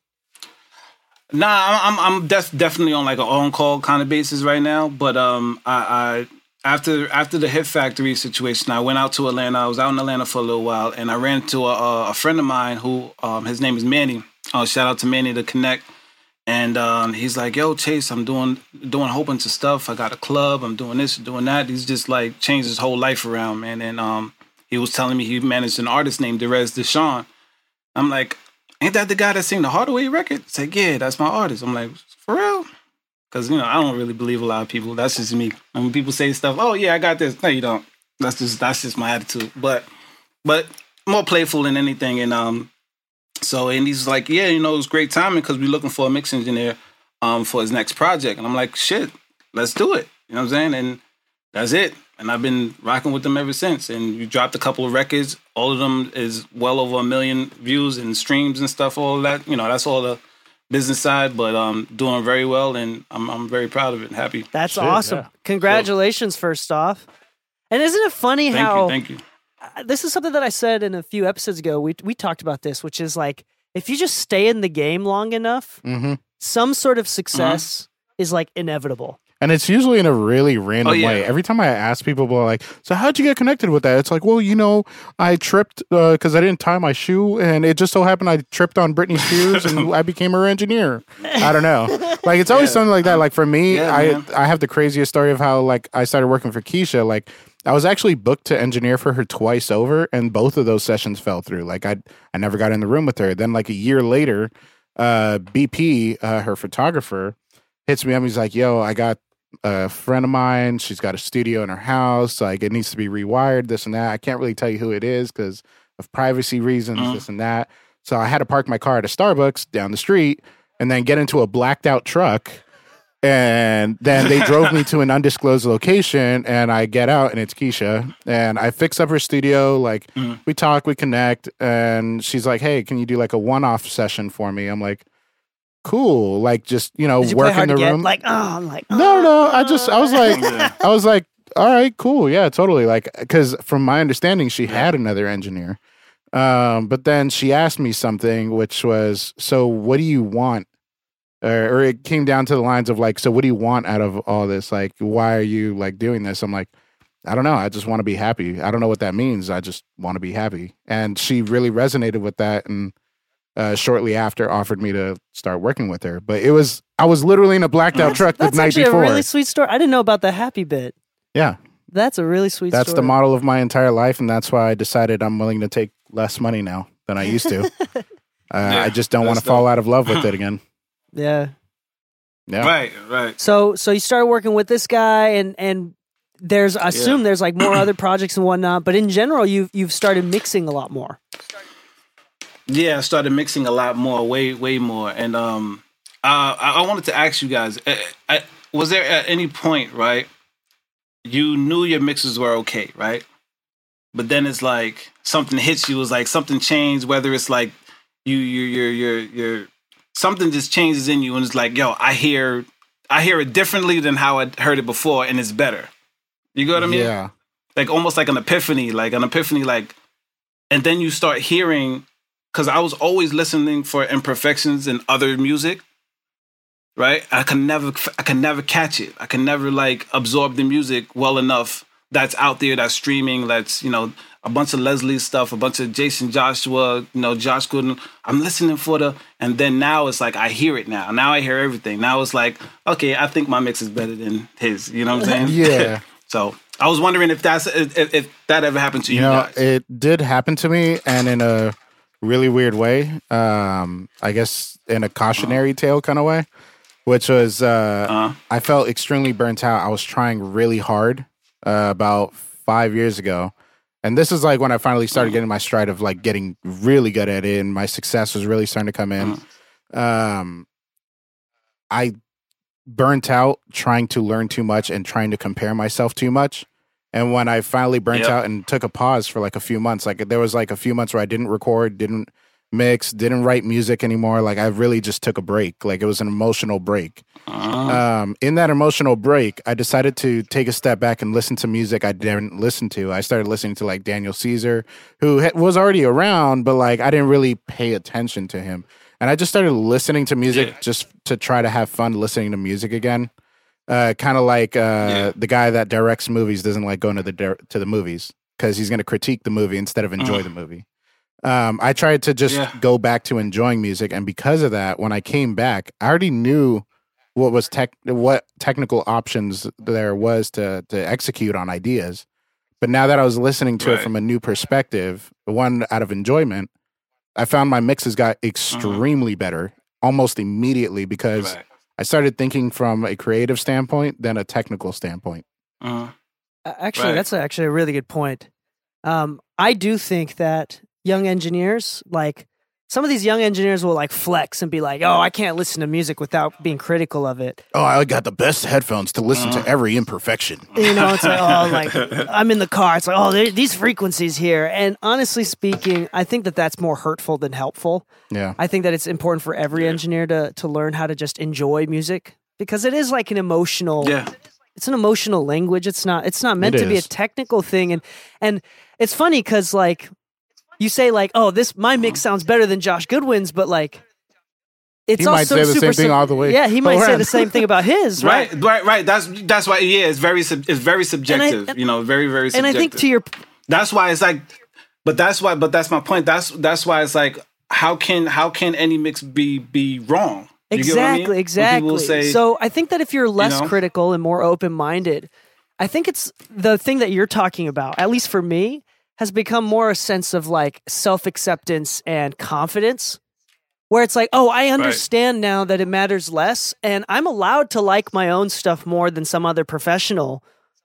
Speaker 4: Nah, I'm definitely on like an on-call kind of basis right now. But I after the Hit Factory situation, I went out to Atlanta. I was out in Atlanta for a little while, and I ran into a friend of mine who his name is Manny. Shout out to Manny to Connect. And he's like, "Yo, Chase, I'm doing a whole bunch of stuff. I got a club. I'm doing this, doing that." He's just like changed his whole life around, man. And he was telling me he managed an artist named Derez Deshawn. I'm like, "Ain't that the guy that sang the Hardaway record?" He's like, "Yeah, that's my artist." I'm like, "For real?" Because, you know, I don't really believe a lot of people. That's just me. And when people say stuff, "Oh yeah, I got this," no, you don't. That's just my attitude. But more playful than anything. And so he's like, "Yeah, you know, it was great timing because we're looking for a mix engineer for his next project." And I'm like, "Shit, let's do it." You know what I'm saying? And that's it. And I've been rocking with them ever since. And you dropped a couple of records. All of them is well over 1 million views and streams and stuff. All of that, you know, that's all the business side, but doing very well, and I'm very proud of it and happy.
Speaker 1: That's awesome. Yeah. Congratulations, first off. And isn't it funny
Speaker 4: Thank you.
Speaker 1: This is something that I said in a few episodes ago. We talked about this, which is like, if you just stay in the game long enough, some sort of success is like inevitable.
Speaker 5: And it's usually in a really random way. Every time I ask people, like, "So how'd you get connected with that?" It's like, "Well, you know, I tripped because I didn't tie my shoe, and it just so happened I tripped on Britney Spears, and I became her engineer." I don't know. Like, it's always something like that. Like, for me, I have the craziest story of how, like, I started working for Keisha. Like, I was actually booked to engineer for her twice over, and both of those sessions fell through. Like, I never got in the room with her. Then, like, a year later, BP, her photographer, hits me up. He's like, "Yo, I got a friend of mine. She's got a studio in her house. Like, it needs to be rewired, this and that. I can't really tell you who it is because of privacy reasons, this and that." So I had to park my car at a Starbucks down the street and then get into a blacked out truck And then they drove me to an undisclosed location, and I get out, and it's Keisha. And I fix up her studio. Like, we talk, we connect, and she's like, hey, can you do like a one-off session for me? I'm like, cool. Like, just,
Speaker 1: Did you
Speaker 5: work
Speaker 1: play hard
Speaker 5: in the
Speaker 1: to
Speaker 5: room.
Speaker 1: get? Like, I'm like,
Speaker 5: No. I was like, all right, cool. Yeah, totally. Like, because from my understanding, she had another engineer. But then she asked me something, which was, so what do you want? Or it came down to the lines of like, so what do you want out of all this? Like, why are you like doing this? I'm like, I don't know. I just want to be happy. I don't know what that means. I just want to be happy. And she really resonated with that. And shortly after offered me to start working with her. But I was literally in a blacked out truck the night before.
Speaker 1: That's actually a really sweet story. I didn't know about the happy bit.
Speaker 5: Yeah.
Speaker 1: That's a really sweet story.
Speaker 5: That's the model of my entire life. And that's why I decided I'm willing to take less money now than I used to. I just don't want to fall out of love with it again.
Speaker 1: Yeah.
Speaker 4: Right.
Speaker 1: So you started working with this guy, and there's, I assume there's like more other projects and whatnot, but in general, you've started mixing a lot more.
Speaker 4: Yeah, I started mixing a lot more, way more. And I wanted to ask you guys, was there at any point, right, you knew your mixes were okay, right? But then it's like something hits you, it's like something changed, whether it's like you're something just changes in you, and it's like, yo, I hear it differently than how I heard it before, and it's better. You get what I mean?
Speaker 5: Yeah.
Speaker 4: Like almost like an epiphany, like, and then you start hearing, because I was always listening for imperfections in other music, right? I can never catch it. I can never like absorb the music well enough that's out there, that's streaming, that's, a bunch of Leslie stuff, a bunch of Jason Joshua, Josh Gooden. I'm listening and then now it's like, I hear it now. Now I hear everything. Now it's like, okay, I think my mix is better than his. You know what I'm saying?
Speaker 5: Yeah.
Speaker 4: So I was wondering if that ever happened to you guys.
Speaker 5: It did happen to me, and in a really weird way. I guess in a cautionary tale kind of way, which was I felt extremely burnt out. I was trying really hard about 5 years ago. And this is like when I finally started getting my stride of like getting really good at it, and my success was really starting to come in. I burnt out trying to learn too much and trying to compare myself too much. And when I finally burnt out and took a pause for like a few months, like there was like a few months where I didn't record, didn't mix, didn't write music anymore. Like I really just took a break. Like it was an emotional break. In that emotional break, I decided to take a step back and listen to music I didn't listen to. I started listening to like Daniel Caesar, who was already around, but like I didn't really pay attention to him. And I just started listening to music just to try to have fun listening to music again. Kind of like the guy that directs movies doesn't like going to the movies because he's going to critique the movie instead of enjoy the movie. I tried to just go back to enjoying music, and because of that, when I came back, I already knew what technical options there was to execute on ideas. But now that I was listening to it from a new perspective, one out of enjoyment, I found my mixes got extremely better almost immediately because I started thinking from a creative standpoint than a technical standpoint.
Speaker 1: Actually, that's actually a really good point. I do think that young engineers, like some of these young engineers will like flex and be like, oh, I can't listen to music without being critical of it.
Speaker 5: Oh, I got the best headphones to listen to every imperfection.
Speaker 1: It's like, oh, like I'm in the car. It's like, oh, these frequencies here. And honestly speaking, I think that that's more hurtful than helpful.
Speaker 5: Yeah.
Speaker 1: I think that it's important for every engineer to learn how to just enjoy music because it is like an emotional, it's an emotional language. It's not meant to be a technical thing. And it's funny because like, you say like, oh, my mix sounds better than Josh Goodwin's, but like, it's
Speaker 5: he
Speaker 1: also
Speaker 5: might say the same thing all the way.
Speaker 1: Yeah, he might say the same thing about his, right?
Speaker 4: Right. That's why. Yeah, it's very subjective. Very very subjective.
Speaker 1: And I think to your,
Speaker 4: that's why it's like, but that's my point. That's why it's like, how can any mix be wrong? You
Speaker 1: exactly.
Speaker 4: Say,
Speaker 1: so I think that if you're less critical and more open minded, I think it's the thing that you're talking about. At least for me, has become more a sense of like self-acceptance and confidence where it's like, oh, I understand now that it matters less and I'm allowed to like my own stuff more than some other professional.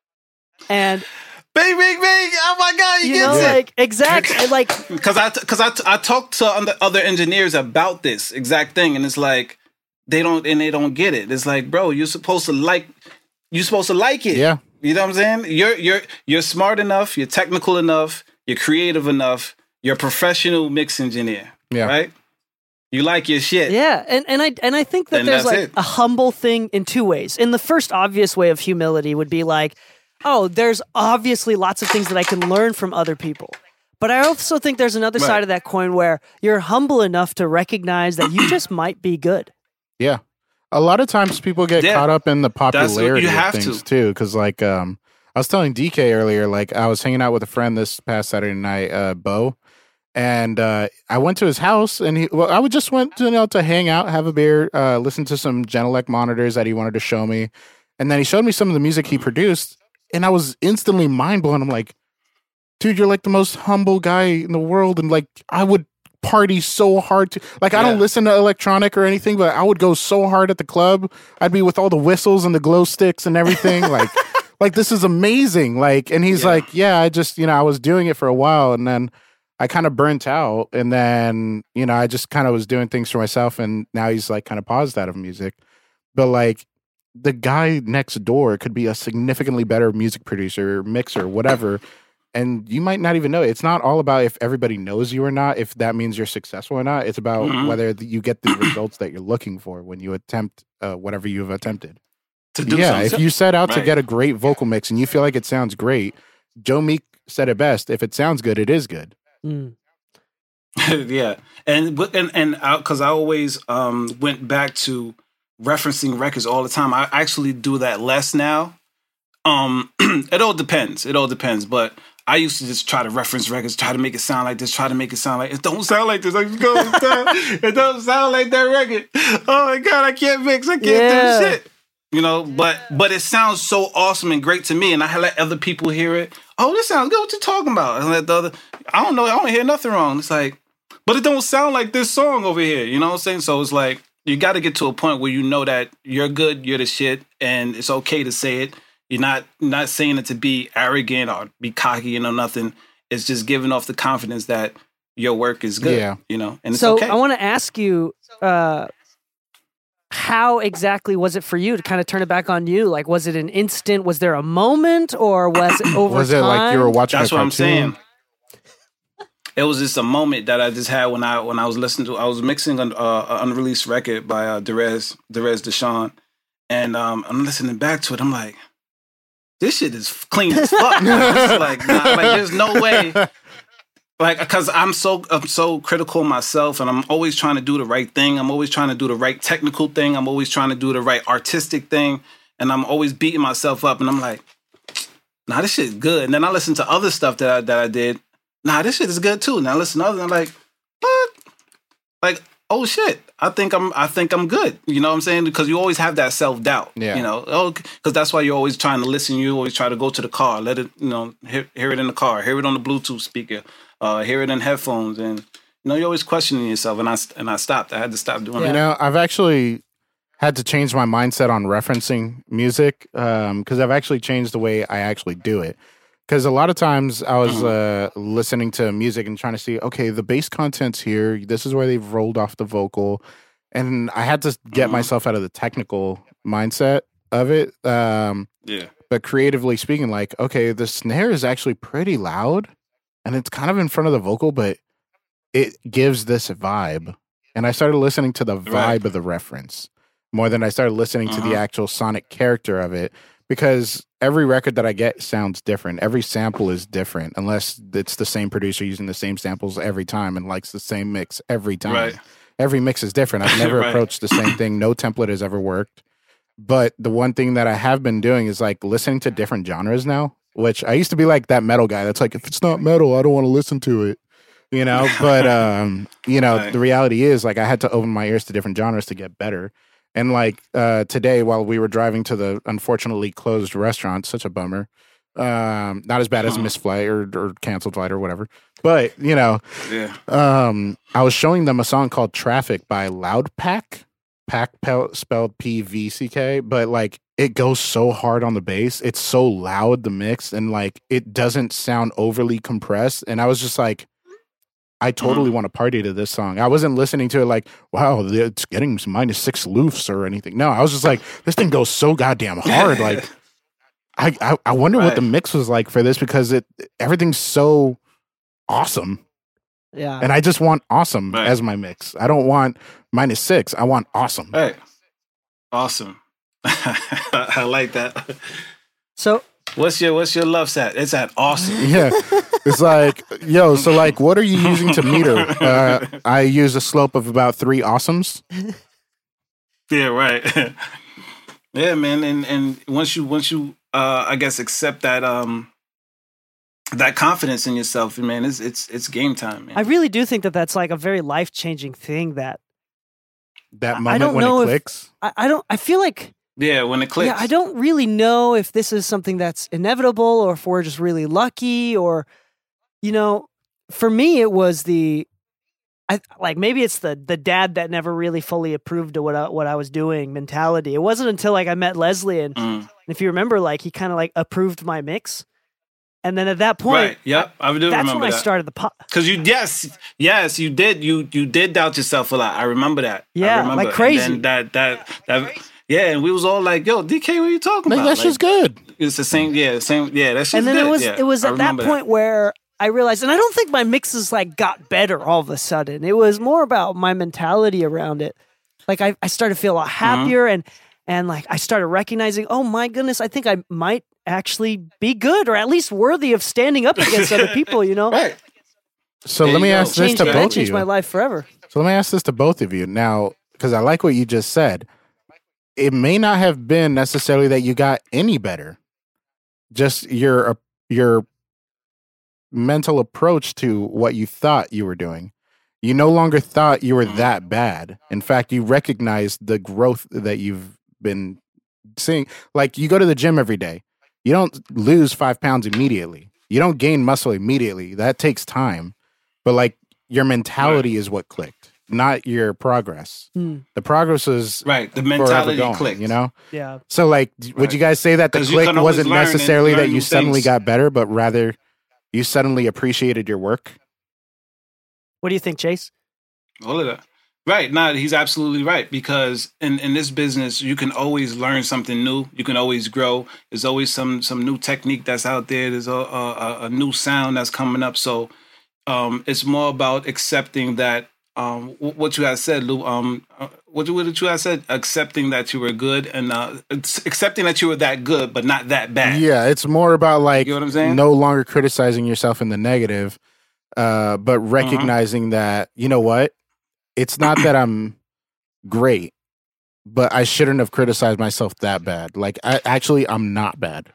Speaker 1: And
Speaker 4: bing, oh my God, you get it.
Speaker 1: Like, exactly. Like,
Speaker 4: because I talked to other engineers about this exact thing. And it's like, they don't get it. It's like, bro, you're supposed to like it.
Speaker 5: Yeah.
Speaker 4: You know what I'm saying? You're smart enough, you're technical enough, you're creative enough, you're a professional mix engineer. Yeah. Right? You like your shit.
Speaker 1: Yeah. And I think that there's like a humble thing in two ways. In the first obvious way of humility would be like, oh, there's obviously lots of things that I can learn from other people. But I also think there's another side of that coin where you're humble enough to recognize that you just might be good.
Speaker 5: Yeah. A lot of times people get caught up in the popularity of things too. Because like I was telling DK earlier, like I was hanging out with a friend this past Saturday night, Bo. And I went to his house, and I would just went to hang out, have a beer, listen to some Genelec monitors that he wanted to show me. And then he showed me some of the music he produced, and I was instantly mind blown. I'm like, dude, you're like the most humble guy in the world. And like, I would party so hard to, like, I don't listen to electronic or anything, but I would go so hard at the club. I'd be with all the whistles and the glow sticks and everything. like this is amazing. Like, and he's like, yeah, I just, I was doing it for a while, and then I kind of burnt out, and then, I just kind of was doing things for myself, and now he's like kind of paused out of music. But like, the guy next door could be a significantly better music producer, mixer, whatever, and you might not even know it. It's not all about if everybody knows you or not, if that means you're successful or not. It's about whether you get the results that you're looking for when you attempt whatever you've attempted.
Speaker 4: To do something.
Speaker 5: If you set out to get a great vocal mix and you feel like it sounds great, Joe Meek said it best, if it sounds good, it is good.
Speaker 4: Yeah, and because I always went back to referencing records all the time. I actually do that less now. It all depends. But I used to just try to reference records, try to make it sound like this, try to make it sound like it don't sound like this. It don't sound like that record. Oh my God, I can't mix. I can't do shit. But it sounds so awesome and great to me, and I let other people hear it. Oh, this sounds good. What you talking about? And let the other, I don't know. I don't hear nothing wrong. It's like, but it don't sound like this song over here. You know what I'm saying? So it's like, you got to get to a point where you know that you're good, you're the shit, and it's okay to say it. You're not saying it to be arrogant or be cocky, nothing. It's just giving off the confidence that your work is good. Yeah. And it's okay.
Speaker 1: So I want to ask you, how exactly was it for you to kind of turn it back on you? Like, was it an instant? Was there a moment, or was it over
Speaker 5: was
Speaker 1: time?
Speaker 5: It like you were watching?
Speaker 4: That's
Speaker 5: a
Speaker 4: what
Speaker 5: cartoon?
Speaker 4: I'm saying. It was just a moment that I just had when I was listening to. I was mixing an unreleased record by Derez Deshawn, and I'm listening back to it. I'm like, this shit is clean as fuck. It's like there's no way. Like, because I'm so critical of myself, and I'm always trying to do the right thing. I'm always trying to do the right technical thing. I'm always trying to do the right artistic thing, and I'm always beating myself up. And I'm like, nah, this shit is good. And then I listen to other stuff that I did. Nah, this shit is good too. Now I listen to others, and I'm like, what? Like, oh shit, I think I'm good. You know what I'm saying? Because you always have that self-doubt. Yeah. Because that's why you're always trying to listen. You always try to go to the car, let it, hear it in the car, hear it on the Bluetooth speaker. Hear it in headphones, and you're always questioning yourself. And I stopped. I had to stop doing that.
Speaker 5: I've actually had to change my mindset on referencing music because I've actually changed the way I actually do it. Because a lot of times I was listening to music and trying to see, okay, the bass content's here. This is where they've rolled off the vocal, and I had to get myself out of the technical mindset of it. But creatively speaking, like, okay, the snare is actually pretty loud. And it's kind of in front of the vocal, but it gives this vibe. And I started listening to the vibe of the reference more than I started listening to the actual sonic character of it. Because every record that I get sounds different. Every sample is different, unless it's the same producer using the same samples every time and likes the same mix every time. Right. Every mix is different. I've never approached the same thing. No template has ever worked. But the one thing that I have been doing is like listening to different genres now. Which I used to be like that metal guy that's like, if it's not metal, I don't want to listen to it, But, the reality is, like, I had to open my ears to different genres to get better. And, like, today, while we were driving to the unfortunately closed restaurant, such a bummer, not as bad as missed flight or canceled flight or whatever. But, I was showing them a song called Traffic by Loudpack. Pack spelled PVCK, but like it goes so hard on the bass. It's so loud, the mix, and like it doesn't sound overly compressed. And I was just like, I totally want to party to this song. I wasn't listening to it like, wow, it's getting -6 loofs or anything. No, I was just like, this thing goes so goddamn hard. Like, I wonder what the mix was like for this, because everything's so awesome.
Speaker 1: Yeah.
Speaker 5: And I just want awesome as my mix. I don't want -6. I want awesome.
Speaker 4: Right. Awesome. I like that.
Speaker 1: So
Speaker 4: what's your love set? It's at awesome.
Speaker 5: Yeah. It's like, yo, so like, what are you using to meter? I use a slope of about 3 awesomes.
Speaker 4: Yeah, right. Yeah, man. And once you I guess accept that that confidence in yourself, man, it's game time, man.
Speaker 1: I really do think that that's like a very life-changing thing that
Speaker 5: moment when it clicks.
Speaker 1: I feel like
Speaker 4: when it clicks.
Speaker 1: Yeah, I don't really know if this is something that's inevitable or if we're just really lucky, or, you know, for me it was maybe it's the dad that never really fully approved of what I was doing mentality. It wasn't until like I met Leslie and if you remember, like he kind of like approved my mix. And then at that point,
Speaker 4: right? Yep, I do remember that.
Speaker 1: That's when I started the pop.
Speaker 4: Because yes, you did. You did doubt yourself a lot. I remember that.
Speaker 1: Yeah,
Speaker 4: I remember.
Speaker 1: like crazy.
Speaker 4: And that yeah, and we was all like, "Yo, DK, what are you talking about?
Speaker 5: That's just good."
Speaker 4: It's the same. Yeah, same. Yeah, that's just
Speaker 1: good. And then it was
Speaker 4: I
Speaker 1: at that point where I realized, and I don't think my mixes like got better all of a sudden. It was more about my mentality around it. Like I started to feel a lot happier, and like I started recognizing, oh my goodness, I think I might actually be good, or at least worthy of standing up against other people, you know?
Speaker 4: Right.
Speaker 5: So let me ask this to both of you.
Speaker 1: Changed my life forever.
Speaker 5: So let me ask this to both of you now, because I like what you just said. It may not have been necessarily that you got any better. Just your mental approach to what you thought you were doing. You no longer thought you were that bad. In fact, you recognized the growth that you've been seeing. Like, you go to the gym every day. You don't lose 5 pounds immediately. You don't gain muscle immediately. That takes time. But like, your mentality is what clicked, not your progress. The progress is
Speaker 4: the mentality
Speaker 5: going,
Speaker 4: clicked.
Speaker 5: You know?
Speaker 1: Yeah.
Speaker 5: So like, would you guys say that the click wasn't necessarily that you suddenly got better, but rather you suddenly appreciated your work?
Speaker 1: What do you think, Chase?
Speaker 4: All of that. Right. No, he's absolutely right. Because in this business, you can always learn something new. You can always grow. There's always some new technique that's out there. There's a new sound that's coming up. So it's more about accepting that what you had said, Lou. What did you have said? Accepting that you were good and accepting that you were that good, but not that bad.
Speaker 5: Yeah, it's more about like,
Speaker 4: you know what I'm saying?
Speaker 5: No longer criticizing yourself in the negative, but recognizing that, you know what? It's not that I'm great, but I shouldn't have criticized myself that bad. Like, I'm not bad.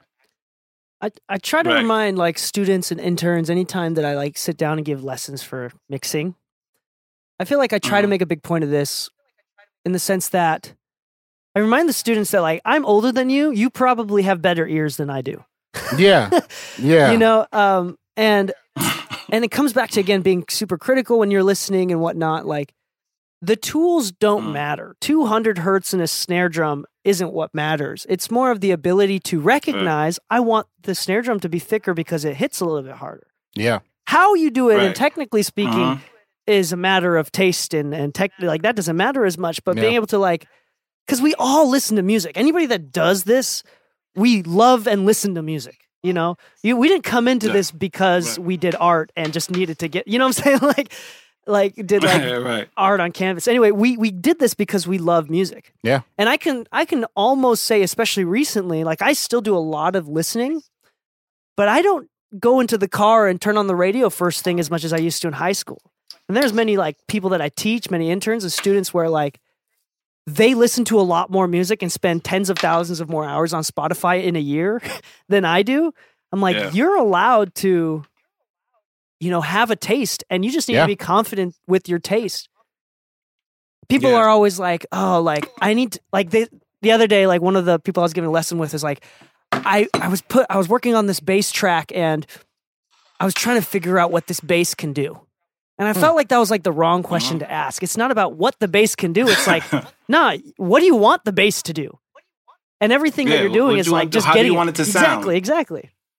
Speaker 1: I try to remind like students and interns anytime that I like sit down and give lessons for mixing. I feel like I try to make a big point of this in the sense that I remind the students that like, I'm older than you. You probably have better ears than I do.
Speaker 5: Yeah. Yeah.
Speaker 1: You know, and it comes back to, again, being super critical when you're listening and whatnot. Like, the tools don't matter. 200 hertz in a snare drum isn't what matters. It's more of the ability to recognize, I want the snare drum to be thicker because it hits a little bit harder.
Speaker 5: Yeah.
Speaker 1: How you do it, and technically speaking, is a matter of taste and like that doesn't matter as much. But being able to like, because we all listen to music. Anybody that does this, we love and listen to music. You know, we didn't come into this because we did art and just needed to get, you know what I'm saying? Like did like art on canvas. Anyway, we did this because we love music.
Speaker 5: Yeah.
Speaker 1: And I can almost say, especially recently, like I still do a lot of listening, but I don't go into the car and turn on the radio first thing as much as I used to in high school. And there's many like people that I teach, many interns and students where like they listen to a lot more music and spend tens of thousands of more hours on Spotify in a year than I do. I'm like, you're allowed to, you know, have a taste, and you just need to be confident with your taste. People are always like, oh, like I need to, like the other day, like one of the people I was giving a lesson with is like, I was working on this bass track and I was trying to figure out what this bass can do. And I felt like that was like the wrong question to ask. It's not about what the bass can do. It's like, nah, what do you want the bass to do? And everything that you're doing is like just
Speaker 4: how
Speaker 1: getting
Speaker 4: do you want it to sound?
Speaker 1: Exactly.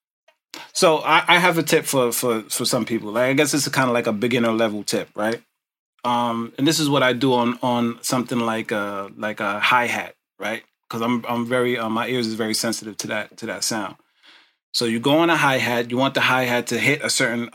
Speaker 4: So I have a tip for some people. Like, I guess it's kind of like a beginner level tip, right? And this is what I do on something like a hi-hat, right? Because I'm very my ears is very sensitive to that sound. So you go on a hi-hat, you want the hi-hat to hit a certain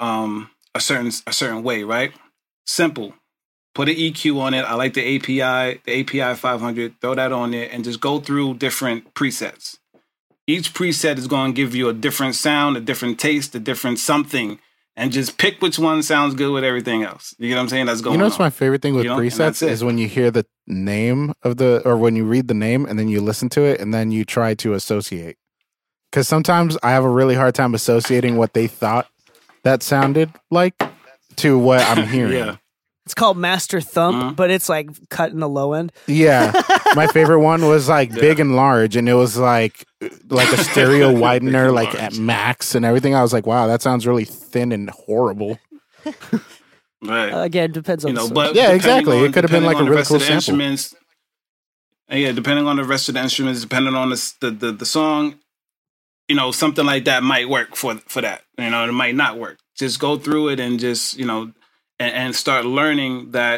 Speaker 4: way, right? Simple. Put an EQ on it. I like the API 500, throw that on there and just go through different presets. Each preset is going to give you a different sound, a different taste, a different something, and just pick which one sounds good with everything else. You know what I'm saying? That's going on.
Speaker 5: You know what's my favorite thing with presets is when you hear the name or when you read the name and then you listen to it and then you try to associate. Because sometimes I have a really hard time associating what they thought that sounded like to what I'm hearing.
Speaker 4: Yeah.
Speaker 1: It's called Master Thump, but it's like cut in the low end.
Speaker 5: Yeah. My favorite one was like big and large, and it was like a stereo widener, like at max and everything. I was like, wow, that sounds really thin and horrible.
Speaker 4: Right.
Speaker 1: Again, depends on the
Speaker 4: but
Speaker 5: yeah, exactly. It could have been like a really cool sample.
Speaker 4: Yeah, depending on the rest of the instruments, depending on the song, something like that might work for that. It might not work. Just go through it and just, and start learning that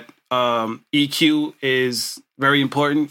Speaker 4: EQ is very important,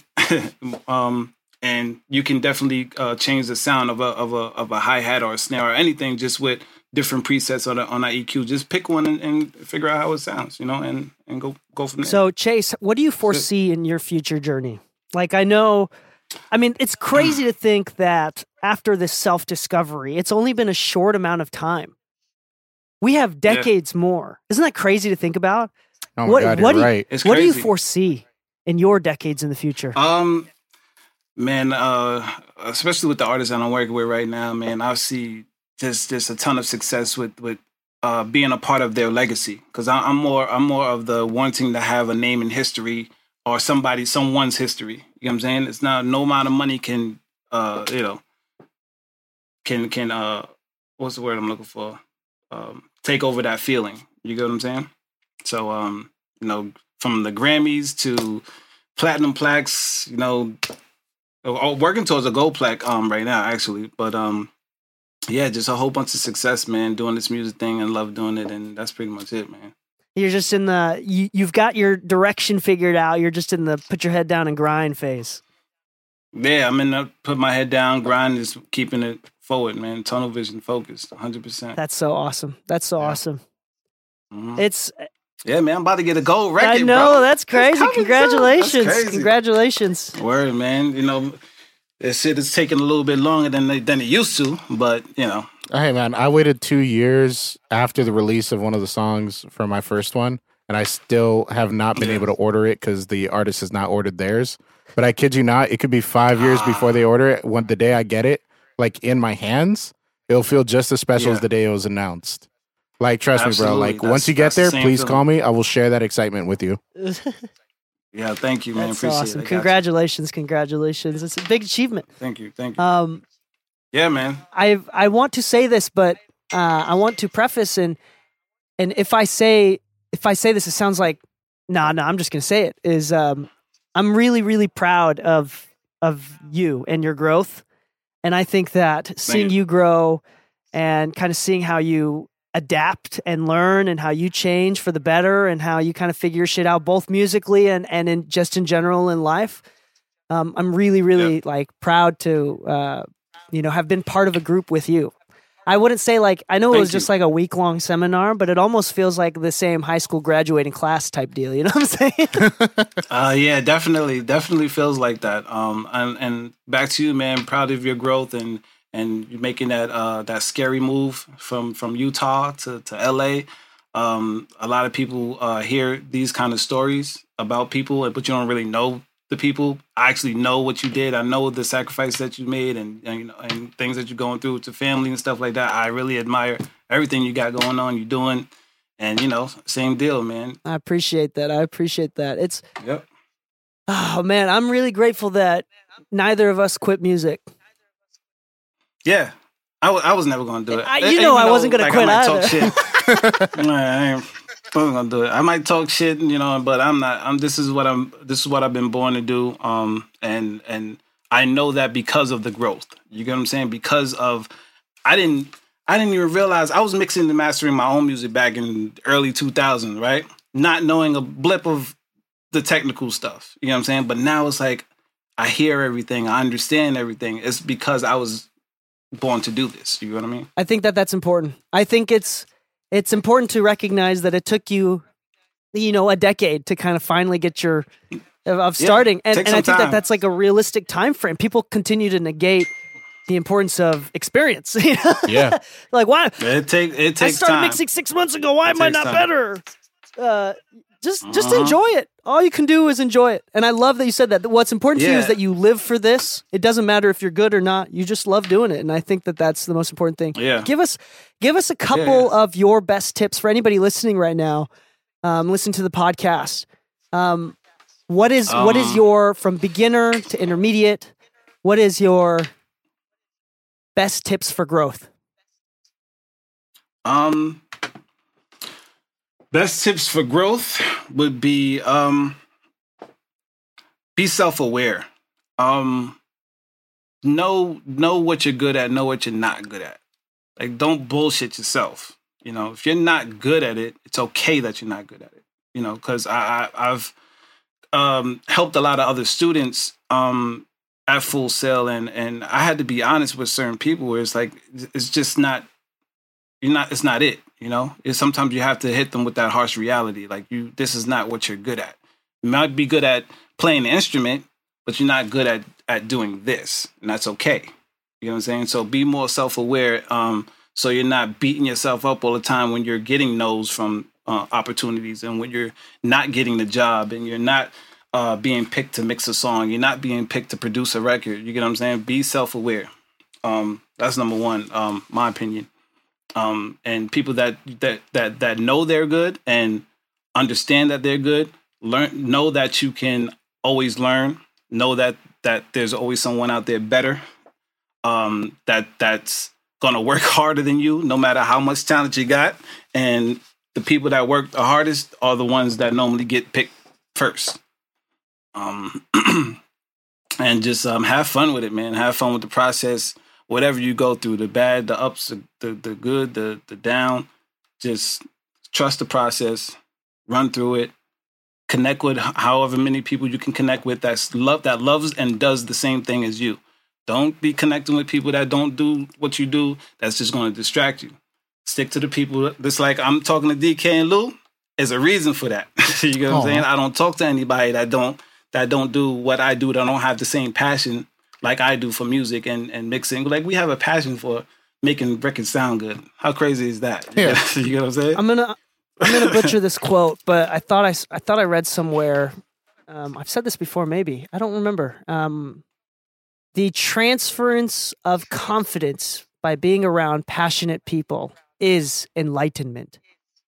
Speaker 4: and you can definitely change the sound of a hi-hat or a snare or anything just with different presets on that EQ. Just pick one and figure out how it sounds, and go from there.
Speaker 1: So Chase, what do you foresee in your future journey? Like, it's crazy to think that after this self-discovery, it's only been a short amount of time. We have decades more. Isn't that crazy to think about?
Speaker 5: Oh my God, you're right.
Speaker 1: What do you foresee in your decades in the future?
Speaker 4: Man, especially with the artists that I'm working with right now, man, I see just a ton of success with being a part of their legacy. Because I'm more of the wanting to have a name in history or someone's history. You know what I'm saying? It's not no amount of money can what's the word I'm looking for? Take over that feeling. You get what I'm saying? So, from the Grammys to platinum plaques, working towards a gold plaque right now, actually. But just a whole bunch of success, man, doing this music thing and love doing it, and that's pretty much it, man.
Speaker 1: You're just in you've got your direction figured out. You're just in the put your head down and grind phase. Yeah,
Speaker 4: I'm in the put my head down, grind, just keeping it forward, man. Tunnel vision, focused, 100%.
Speaker 1: That's so awesome. Awesome.
Speaker 4: Mm-hmm.
Speaker 1: It's
Speaker 4: man. I'm about to get a gold record.
Speaker 1: I know,
Speaker 4: bro.
Speaker 1: That's crazy. Congratulations.
Speaker 4: That's crazy.
Speaker 1: Congratulations.
Speaker 4: Word, man. This shit is taking a little bit longer than it used to, but
Speaker 5: Hey, man, I waited 2 years after the release of one of the songs for my first one, and I still have not been able to order it because the artist has not ordered theirs. But I kid you not, it could be 5 years before they order it. When the day I get it, like in my hands, it'll feel just as special as the day it was announced. Like, trust me, bro. Like, once you get there, please call me. I will share that excitement with you.
Speaker 4: Yeah, thank you, man.
Speaker 1: That's
Speaker 4: Appreciate
Speaker 1: awesome.
Speaker 4: it.
Speaker 1: Congratulations. It's a big achievement.
Speaker 4: Thank you. Yeah, man.
Speaker 1: I want to say this, but I want to preface and if I say this, it sounds like no, I'm just gonna say it. Is I'm really, really proud of you and your growth, and I think that seeing you grow and kind of seeing how you adapt and learn and how you change for the better and how you kind of figure shit out both musically and in just in general in life. I'm really, really proud to have been part of a group with you. I wouldn't say I know it was just like a week-long seminar, but it almost feels like the same high school graduating class type deal. You know what I'm saying?
Speaker 4: Yeah, definitely feels like that. And back to you, man. Proud of your growth and you making that scary move from Utah to LA. A lot of people hear these kind of stories about people, but you don't really know the people. I actually know what you did. I know the sacrifice that you made and things that you're going through with your family and stuff like that. I really admire everything you got going on, you're doing. And, same deal, man.
Speaker 1: I appreciate that. It's, oh man, I'm really grateful that neither of us quit music.
Speaker 4: Yeah. I was never going to do it.
Speaker 1: I wasn't going to quit either.
Speaker 4: Talk shit. I wasn't gonna do it. I might talk shit, but I'm not. This is what I've been born to do. And I know that because of the growth. You get what I'm saying? Because of I I didn't even realize I was mixing and mastering my own music back in early 2000, right? Not knowing a blip of the technical stuff. You know what I'm saying? But now it's like, I hear everything. I understand everything. It's because I was born to do this. You know what I mean?
Speaker 1: I think that's important. I think it's important to recognize that it took you, a decade to kind of finally get of starting. And I think that's like a realistic time frame. People continue to negate the importance of experience.
Speaker 5: Yeah.
Speaker 1: Like, why?
Speaker 4: It takes
Speaker 1: I started
Speaker 4: time.
Speaker 1: mixing 6 months ago. Why am I not better? Just enjoy it. All you can do is enjoy it. And I love that you said that. What's important to you is that you live for this. It doesn't matter if you're good or not. You just love doing it. And I think that that's the most important thing.
Speaker 4: Yeah.
Speaker 1: Give us a couple of your best tips for anybody listening right now. Listen to the podcast. What is your, from beginner to intermediate, what is your best tips for growth?
Speaker 4: Best tips for growth would be self-aware. Know what you're good at, know what you're not good at. Like, don't bullshit yourself. If you're not good at it, it's okay that you're not good at it. Because I've helped a lot of other students at Full Sail, and I had to be honest with certain people where it's like, it's just not, it's not it. Sometimes you have to hit them with that harsh reality. Like, this is not what you're good at. You might be good at playing the instrument, but you're not good at doing this, and that's okay. You know what I'm saying? So be more self-aware, so you're not beating yourself up all the time when you're getting no's from opportunities, and when you're not getting the job, and you're not being picked to mix a song, you're not being picked to produce a record. You get what I'm saying? Be self-aware. That's number one, my opinion. And people that know they're good and understand that they're good, know that you can always learn, know that there's always someone out there better, that's gonna work harder than you, no matter how much talent you got. And the people that work the hardest are the ones that normally get picked first. And just have fun with it, man. Have fun with the process. Whatever you go through, the bad, the ups, the good, the down, just trust the process, run through it, connect with however many people you can connect with that loves and does the same thing as you. Don't be connecting with people that don't do what you do. That's just going to distract you. Stick to the people. Just like I'm talking to DK and Lou, there's a reason for that. You get what I'm saying? I don't talk to anybody that don't do what I do, that don't have the same passion like I do for music and mixing. Like, we have a passion for making records sound good. How crazy is that?
Speaker 5: Yeah.
Speaker 4: You know what I'm saying?
Speaker 1: I'm gonna butcher this quote, but I thought I read somewhere. I've said this before, maybe I don't remember. The transference of confidence by being around passionate people is enlightenment.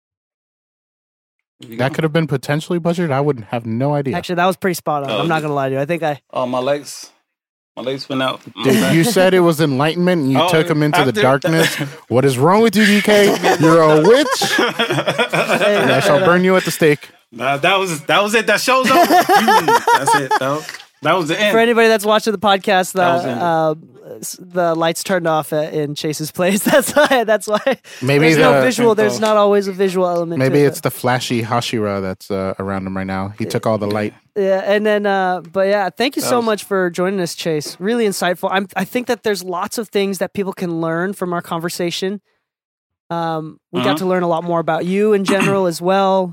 Speaker 5: That could have been potentially butchered. I would have no idea.
Speaker 1: Actually, that was pretty spot on. I'm not gonna lie to you. I think
Speaker 4: my legs went out.
Speaker 5: Dude, you said it was enlightenment, and you took him into the darkness. What is wrong with you, DK? You're a witch. And I shall burn you at the stake.
Speaker 4: That was it. That show's over. That's it. That was the end.
Speaker 1: For anybody that's watching the podcast, the lights turned off in Chase's place. That's why.
Speaker 5: Maybe
Speaker 1: there's no visual. There's not always a visual element.
Speaker 5: Maybe it's the flashy Hashira that's around him right now. He took all the light.
Speaker 1: Yeah, and then, but yeah, thank you so much for joining us, Chase. Really insightful. I think that there's lots of things that people can learn from our conversation. We got to learn a lot more about you in general as well.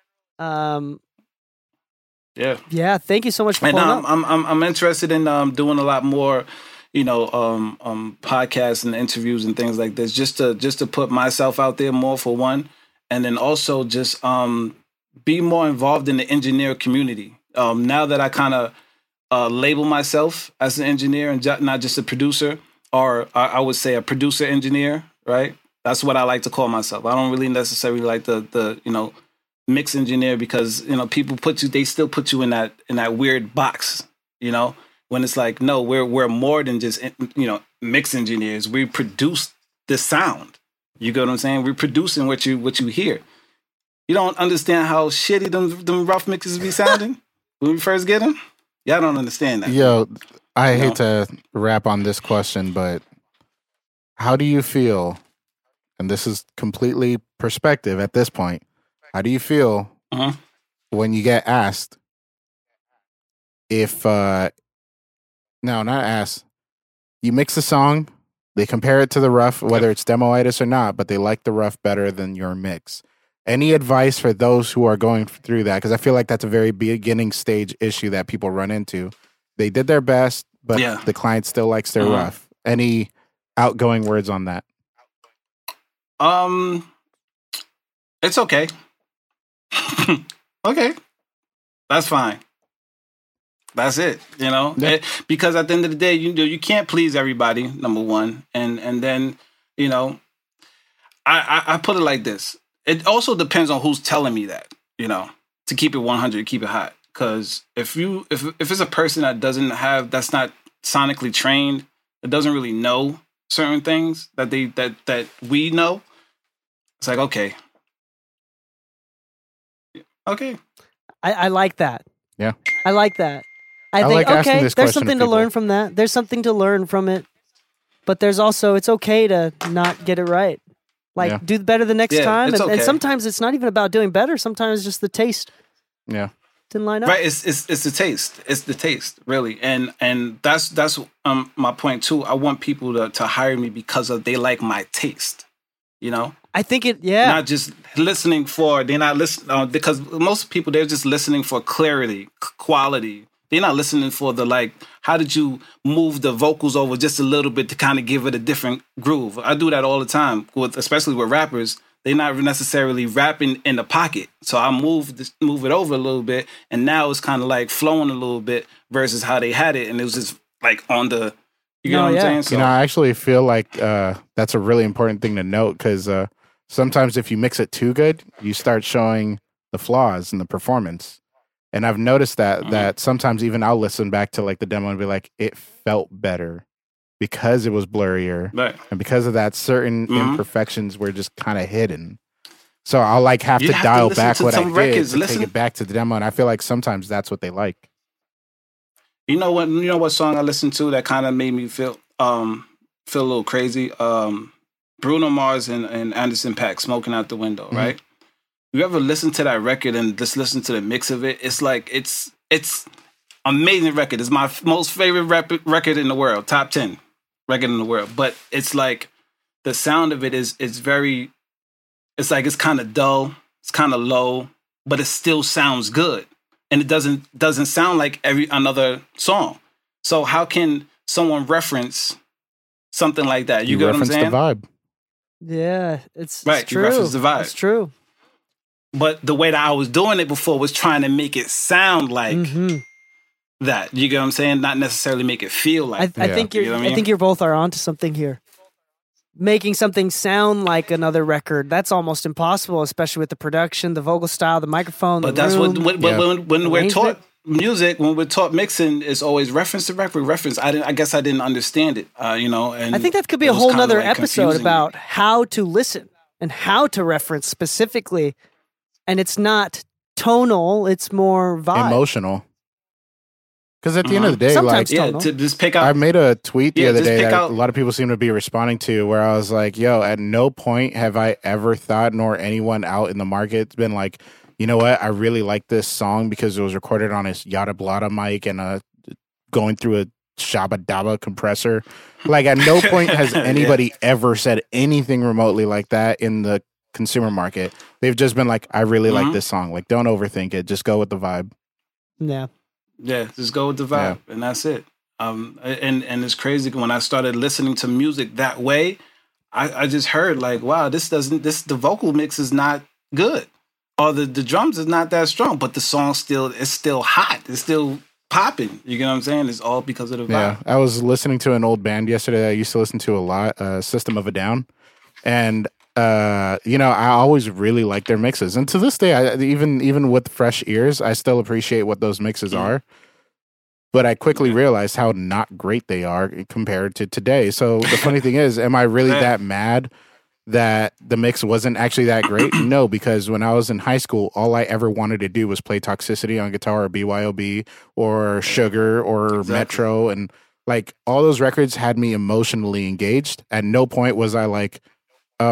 Speaker 1: Yeah. Thank you so much for pulling up.
Speaker 4: I'm interested in doing a lot more, podcasts and interviews and things like this, just to put myself out there more, for one, and then also just be more involved in the engineer community. Now that I kind of label myself as an engineer and not just a producer, or I would say a producer engineer, right? That's what I like to call myself. I don't really necessarily like the mix engineer, because people they still put you in that weird box, when it's like, no, we're more than just mix engineers. We produce the sound. You get what I'm saying? We're producing what you hear. You don't understand how shitty them rough mixes be sounding when we first get them. Y'all don't understand that.
Speaker 5: Yo, I hate to wrap on this question, but how do you feel and this is completely perspective at this point, how do you feel when you get asked if, no, not asked, you mix a song, they compare it to the rough, whether it's Demoitis or not, but they like the rough better than your mix. Any advice for those who are going through that? Because I feel like that's a very beginning stage issue that people run into. They did their best, but the client still likes their rough. Any outgoing words on that?
Speaker 4: It's okay. Okay. That's fine. That's it, you know?
Speaker 5: Yeah.
Speaker 4: Because at the end of the day, you can't please everybody, number one. And then, you know, I put it like this. It also depends on who's telling me that, you know, to keep it 100, keep it hot. Because if it's a person that's not sonically trained, that doesn't really know certain things that we know, it's like, okay.
Speaker 1: I like that.
Speaker 5: Yeah.
Speaker 1: I like that. I think,
Speaker 5: like asking this
Speaker 1: there's
Speaker 5: question
Speaker 1: something
Speaker 5: of
Speaker 1: to learn
Speaker 5: people.
Speaker 1: from that. There's something to learn from it. But there's also, it's okay to not get it right. Like, do better the next time.
Speaker 4: It's
Speaker 1: And
Speaker 4: okay.
Speaker 1: sometimes it's not even about doing better. Sometimes it's just the taste
Speaker 5: Yeah.
Speaker 1: didn't line up.
Speaker 4: Right, it's the taste. It's the taste, really, and that's my point too. I want people to hire me because they like my taste. You know,
Speaker 1: I think
Speaker 4: not just listening for. They're not listening because most people they're just listening for clarity, quality. They're not listening for the like. How did you move the vocals over just a little bit to kind of give it a different groove? I do that all the time especially with rappers. They're not necessarily rapping in the pocket. So I move it over a little bit, and now it's kind of like flowing a little bit versus how they had it, and it was just like on the, you know what I'm saying? So,
Speaker 5: you know, I actually feel like that's a really important thing to note because sometimes if you mix it too good, you start showing the flaws in the performance. And I've noticed that sometimes even I'll listen back to like the demo and be like, it felt better because it was blurrier.
Speaker 4: Right.
Speaker 5: And because of that, certain imperfections were just kind of hidden. So I'll like have to dial back what I did to take it back to the demo. And I feel like sometimes that's what they like.
Speaker 4: You know what song I listened to that kind of made me feel a little crazy? Bruno Mars and Anderson .Paak, Smoking Out the Window, right? You ever listen to that record and just listen to the mix of it? It's like, it's amazing record. It's my most favorite record in the world, top 10 record in the world. But it's like, the sound of it is very, it's like, it's kind of dull, it's kind of low, but it still sounds good. And it doesn't sound like another song. So how can someone reference something like that? You get what I'm saying?
Speaker 5: The vibe.
Speaker 1: Yeah, it's
Speaker 4: right.
Speaker 1: true.
Speaker 4: You reference the vibe.
Speaker 1: It's true.
Speaker 4: But the way that I was doing it before was trying to make it sound like that. You get what I'm saying? Not necessarily make it feel like that.
Speaker 1: I think I think you both are onto something here. Making something sound like another record, that's almost impossible, especially with the production, the vocal style, the microphone,
Speaker 4: but
Speaker 1: the
Speaker 4: that's
Speaker 1: room,
Speaker 4: when we're taught music, when we're taught mixing, it's always reference to reference. I guess I didn't understand it, you know. And
Speaker 1: I think that could be a whole nother episode about how to listen and how to reference specifically. And it's not tonal; it's more vibe,
Speaker 5: emotional. Because at the end of the day,
Speaker 1: sometimes
Speaker 5: like,
Speaker 4: to just pick out.
Speaker 5: I made a tweet the other day that
Speaker 4: a
Speaker 5: lot of people seem to be responding to, where I was like, "Yo, at no point have I ever thought, nor anyone out in the market, been like, you know what, I really like this song because it was recorded on a Yada Blada mic and going through a Shabba Dabba compressor." Like, at no point has anybody ever said anything remotely like that in the consumer market. They've just been like, I really like this song. Like, don't overthink it. Just go with the vibe.
Speaker 1: Yeah.
Speaker 4: Yeah, just go with the vibe, and that's it. And it's crazy when I started listening to music that way. I just heard like, wow, the vocal mix is not good, or the drums is not that strong, but the song is still hot. It's still popping. You get what I'm saying? It's all because of the vibe.
Speaker 5: Yeah, I was listening to an old band yesterday that I used to listen to a lot, System of a Down, and you know, I always really like their mixes, and to this day, even with fresh ears, I still appreciate what those mixes are. But I quickly realized how not great they are compared to today. So the funny thing is, am I really that mad that the mix wasn't actually that great? No, because when I was in high school, all I ever wanted to do was play Toxicity on guitar, or BYOB, or Sugar, or Metro, and like all those records had me emotionally engaged. At no point was I like, oh,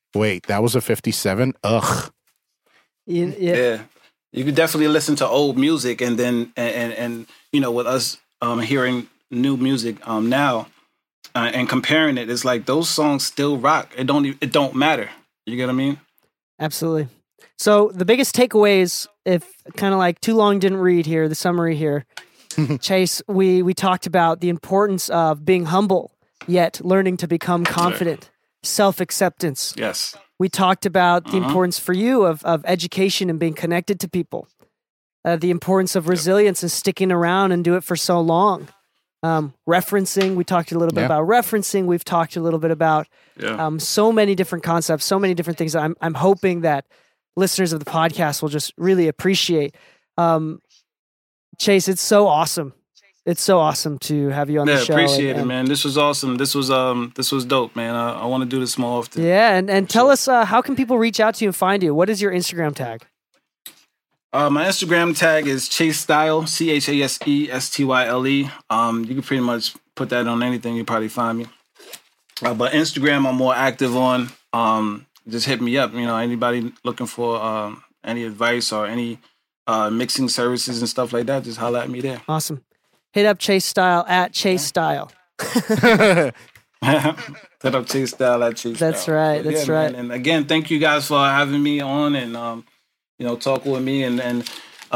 Speaker 5: Wait, that was a 57? Ugh.
Speaker 4: Yeah. You could definitely listen to old music and then, and you know, with us hearing new music now and comparing it, it's like those songs still rock. It don't matter. You get what I mean?
Speaker 1: Absolutely. So the biggest takeaways, if kind of like too long didn't read here, the summary here, Chase, we talked about the importance of being humble, yet learning to become confident, self-acceptance.
Speaker 4: Yes.
Speaker 1: We talked about the importance for you of education and being connected to people, the importance of resilience and sticking around and do it for so long. Referencing, we talked a little bit about referencing. We've talked a little bit about so many different concepts, so many different things. I'm hoping that listeners of the podcast will just really appreciate. Chase, it's so awesome. It's so awesome to have you on the show.
Speaker 4: Appreciate it, man. This was awesome. This was dope, man. I want to do this more often.
Speaker 1: Yeah, and tell us how can people reach out to you and find you? What is your Instagram tag?
Speaker 4: My Instagram tag is Chase Style, ChaseStyle. You can pretty much put that on anything. You'll probably find me. But Instagram, I'm more active on. Just hit me up. You know, anybody looking for any advice or any mixing services and stuff like that, just holler at me there.
Speaker 1: Awesome. Hit up Chase Style at Chase Style.
Speaker 4: Hit up Chase Style at Chase Style.
Speaker 1: That's right. That's right.
Speaker 4: Man. And again, thank you guys for having me on and talking with me and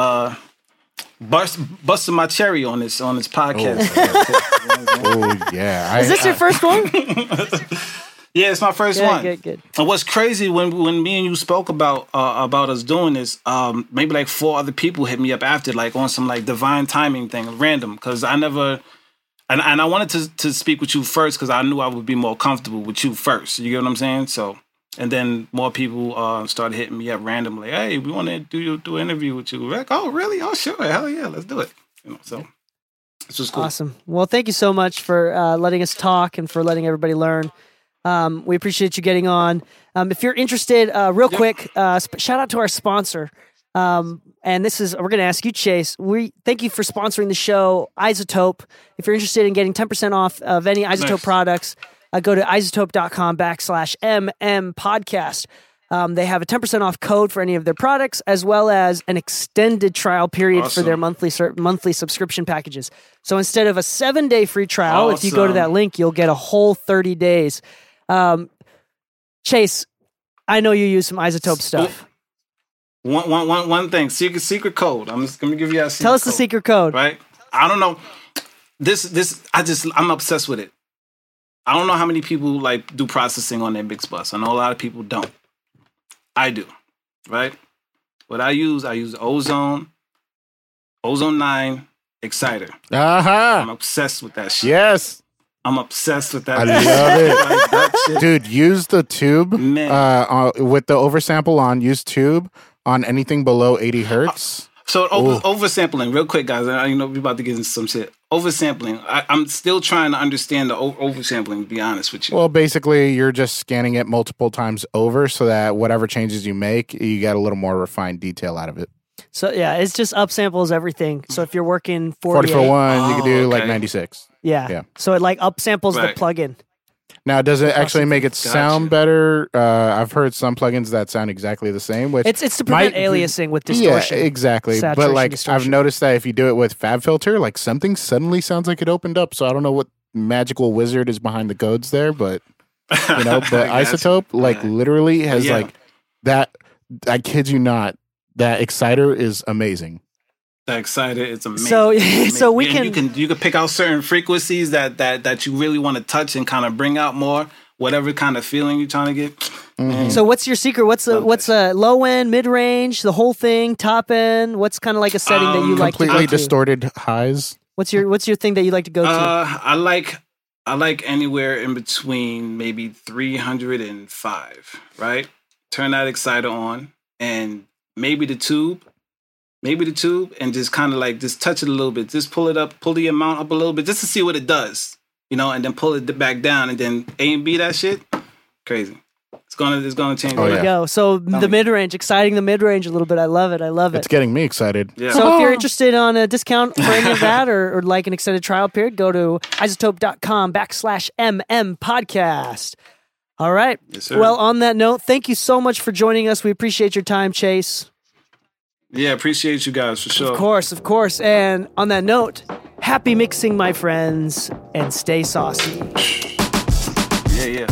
Speaker 4: busting my cherry on this podcast.
Speaker 5: Oh yeah.
Speaker 1: Is this your first one?
Speaker 4: Yeah, it's my first one.
Speaker 1: Good.
Speaker 4: And what's crazy when me and you spoke about us doing this, maybe like 4 other people hit me up after, like on some like divine timing thing, random, because I never, and I wanted to speak with you first because I knew I would be more comfortable with you first. You get what I'm saying? So, and then more people started hitting me up randomly. Hey, we want to do an interview with you. We're like, oh, really? Oh, sure. Hell yeah, let's do it. You know, so it's just cool.
Speaker 1: Awesome. Well, thank you so much for letting us talk and for letting everybody learn. We appreciate you getting on. If you're interested, real quick, shout out to our sponsor. And this is, we're going to ask you, Chase, we thank you for sponsoring the show, iZotope. If you're interested in getting 10% off of any iZotope products, go to iZotope.com/MM podcast. They have a 10% off code for any of their products, as well as an extended trial period for their monthly subscription packages. So instead of a 7-day free trial, if you go to that link, you'll get a whole 30 days. Chase, I know you use some iZotope stuff.
Speaker 4: One thing, secret code. I'm just gonna give you a secret.
Speaker 1: Tell us the secret code.
Speaker 4: Right? I don't know. I'm obsessed with it. I don't know how many people like do processing on their Mix Bus. I know a lot of people don't. I do. Right? What I use Ozone 9 Exciter. I'm obsessed with that shit.
Speaker 5: Yes.
Speaker 4: I'm obsessed with that.
Speaker 5: I love it. Like, that shit. Dude, use the tube with the oversample on. Use tube on anything below 80 hertz.
Speaker 4: So oversampling, real quick, guys. I know we're about to get into some shit. Oversampling. I'm still trying to understand the oversampling, to be honest with you.
Speaker 5: Well, basically, you're just scanning it multiple times over so that whatever changes you make, you get a little more refined detail out of it.
Speaker 1: So, yeah, it's just upsamples everything. So if you're working 48.
Speaker 5: 40/1, you can do like 96.
Speaker 1: Yeah. So it like upsamples the plugin.
Speaker 5: Now, does it actually make it sound better? I've heard some plugins that sound exactly the same. Which
Speaker 1: it's to prevent aliasing with distortion.
Speaker 5: Yeah, exactly. But like I've noticed that if you do it with FabFilter, like something suddenly sounds like it opened up. So I don't know what magical wizard is behind the codes there, but you know, but iZotope like literally has like that. I kid you not. That Exciter is amazing.
Speaker 4: The Exciter is amazing.
Speaker 1: So we
Speaker 4: you can pick out certain frequencies that you really want to touch and kind of bring out more whatever kind of feeling you're trying to get.
Speaker 5: Mm-hmm.
Speaker 1: So what's your secret? What's a low end, mid range, the whole thing, top end? What's kind of like a setting that you like to go to?
Speaker 5: Completely distorted highs.
Speaker 1: What's your thing that you like to go to?
Speaker 4: I like anywhere in between maybe 300 and 5, right? Turn that Exciter on and maybe the tube, and just kind of like just touch it a little bit. Just pull the amount up a little bit just to see what it does, you know, and then pull it back down and then A and B that shit. Crazy. It's gonna change.
Speaker 1: There you go. So the mid-range, exciting the mid-range a little bit. I love it.
Speaker 5: It's getting me excited.
Speaker 4: Yeah.
Speaker 1: So if you're interested on a discount for any of that or like an extended trial period, go to iZotope.com/MM podcast. All right.
Speaker 4: Yes, sir.
Speaker 1: Well, on that note, thank you so much for joining us. We appreciate your time, Chase.
Speaker 4: Yeah, appreciate you guys for sure.
Speaker 1: Of course. And on that note, happy mixing, my friends, and stay saucy.
Speaker 4: Yeah.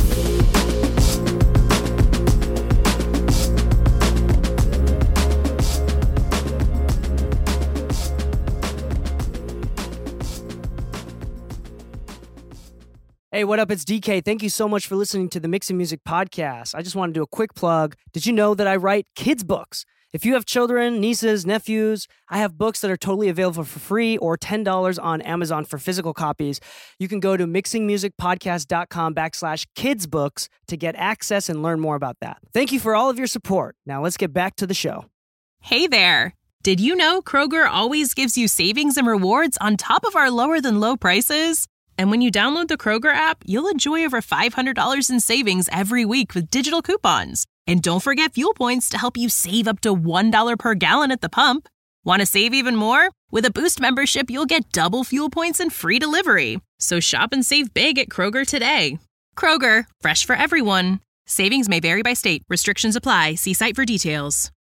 Speaker 1: Hey, what up? It's DK. Thank you so much for listening to the Mixing Music Podcast. I just want to do a quick plug. Did you know that I write kids' books? If you have children, nieces, nephews, I have books that are totally available for free or $10 on Amazon for physical copies. You can go to mixingmusicpodcast.com/kidsbooks to get access and learn more about that. Thank you for all of your support. Now let's get back to the show.
Speaker 2: Hey there! Did you know Kroger always gives you savings and rewards on top of our lower than low prices? And when you download the Kroger app, you'll enjoy over $500 in savings every week with digital coupons. And don't forget fuel points to help you save up to $1 per gallon at the pump. Want to save even more? With a Boost membership, you'll get double fuel points and free delivery. So shop and save big at Kroger today. Kroger, fresh for everyone. Savings may vary by state. Restrictions apply. See site for details.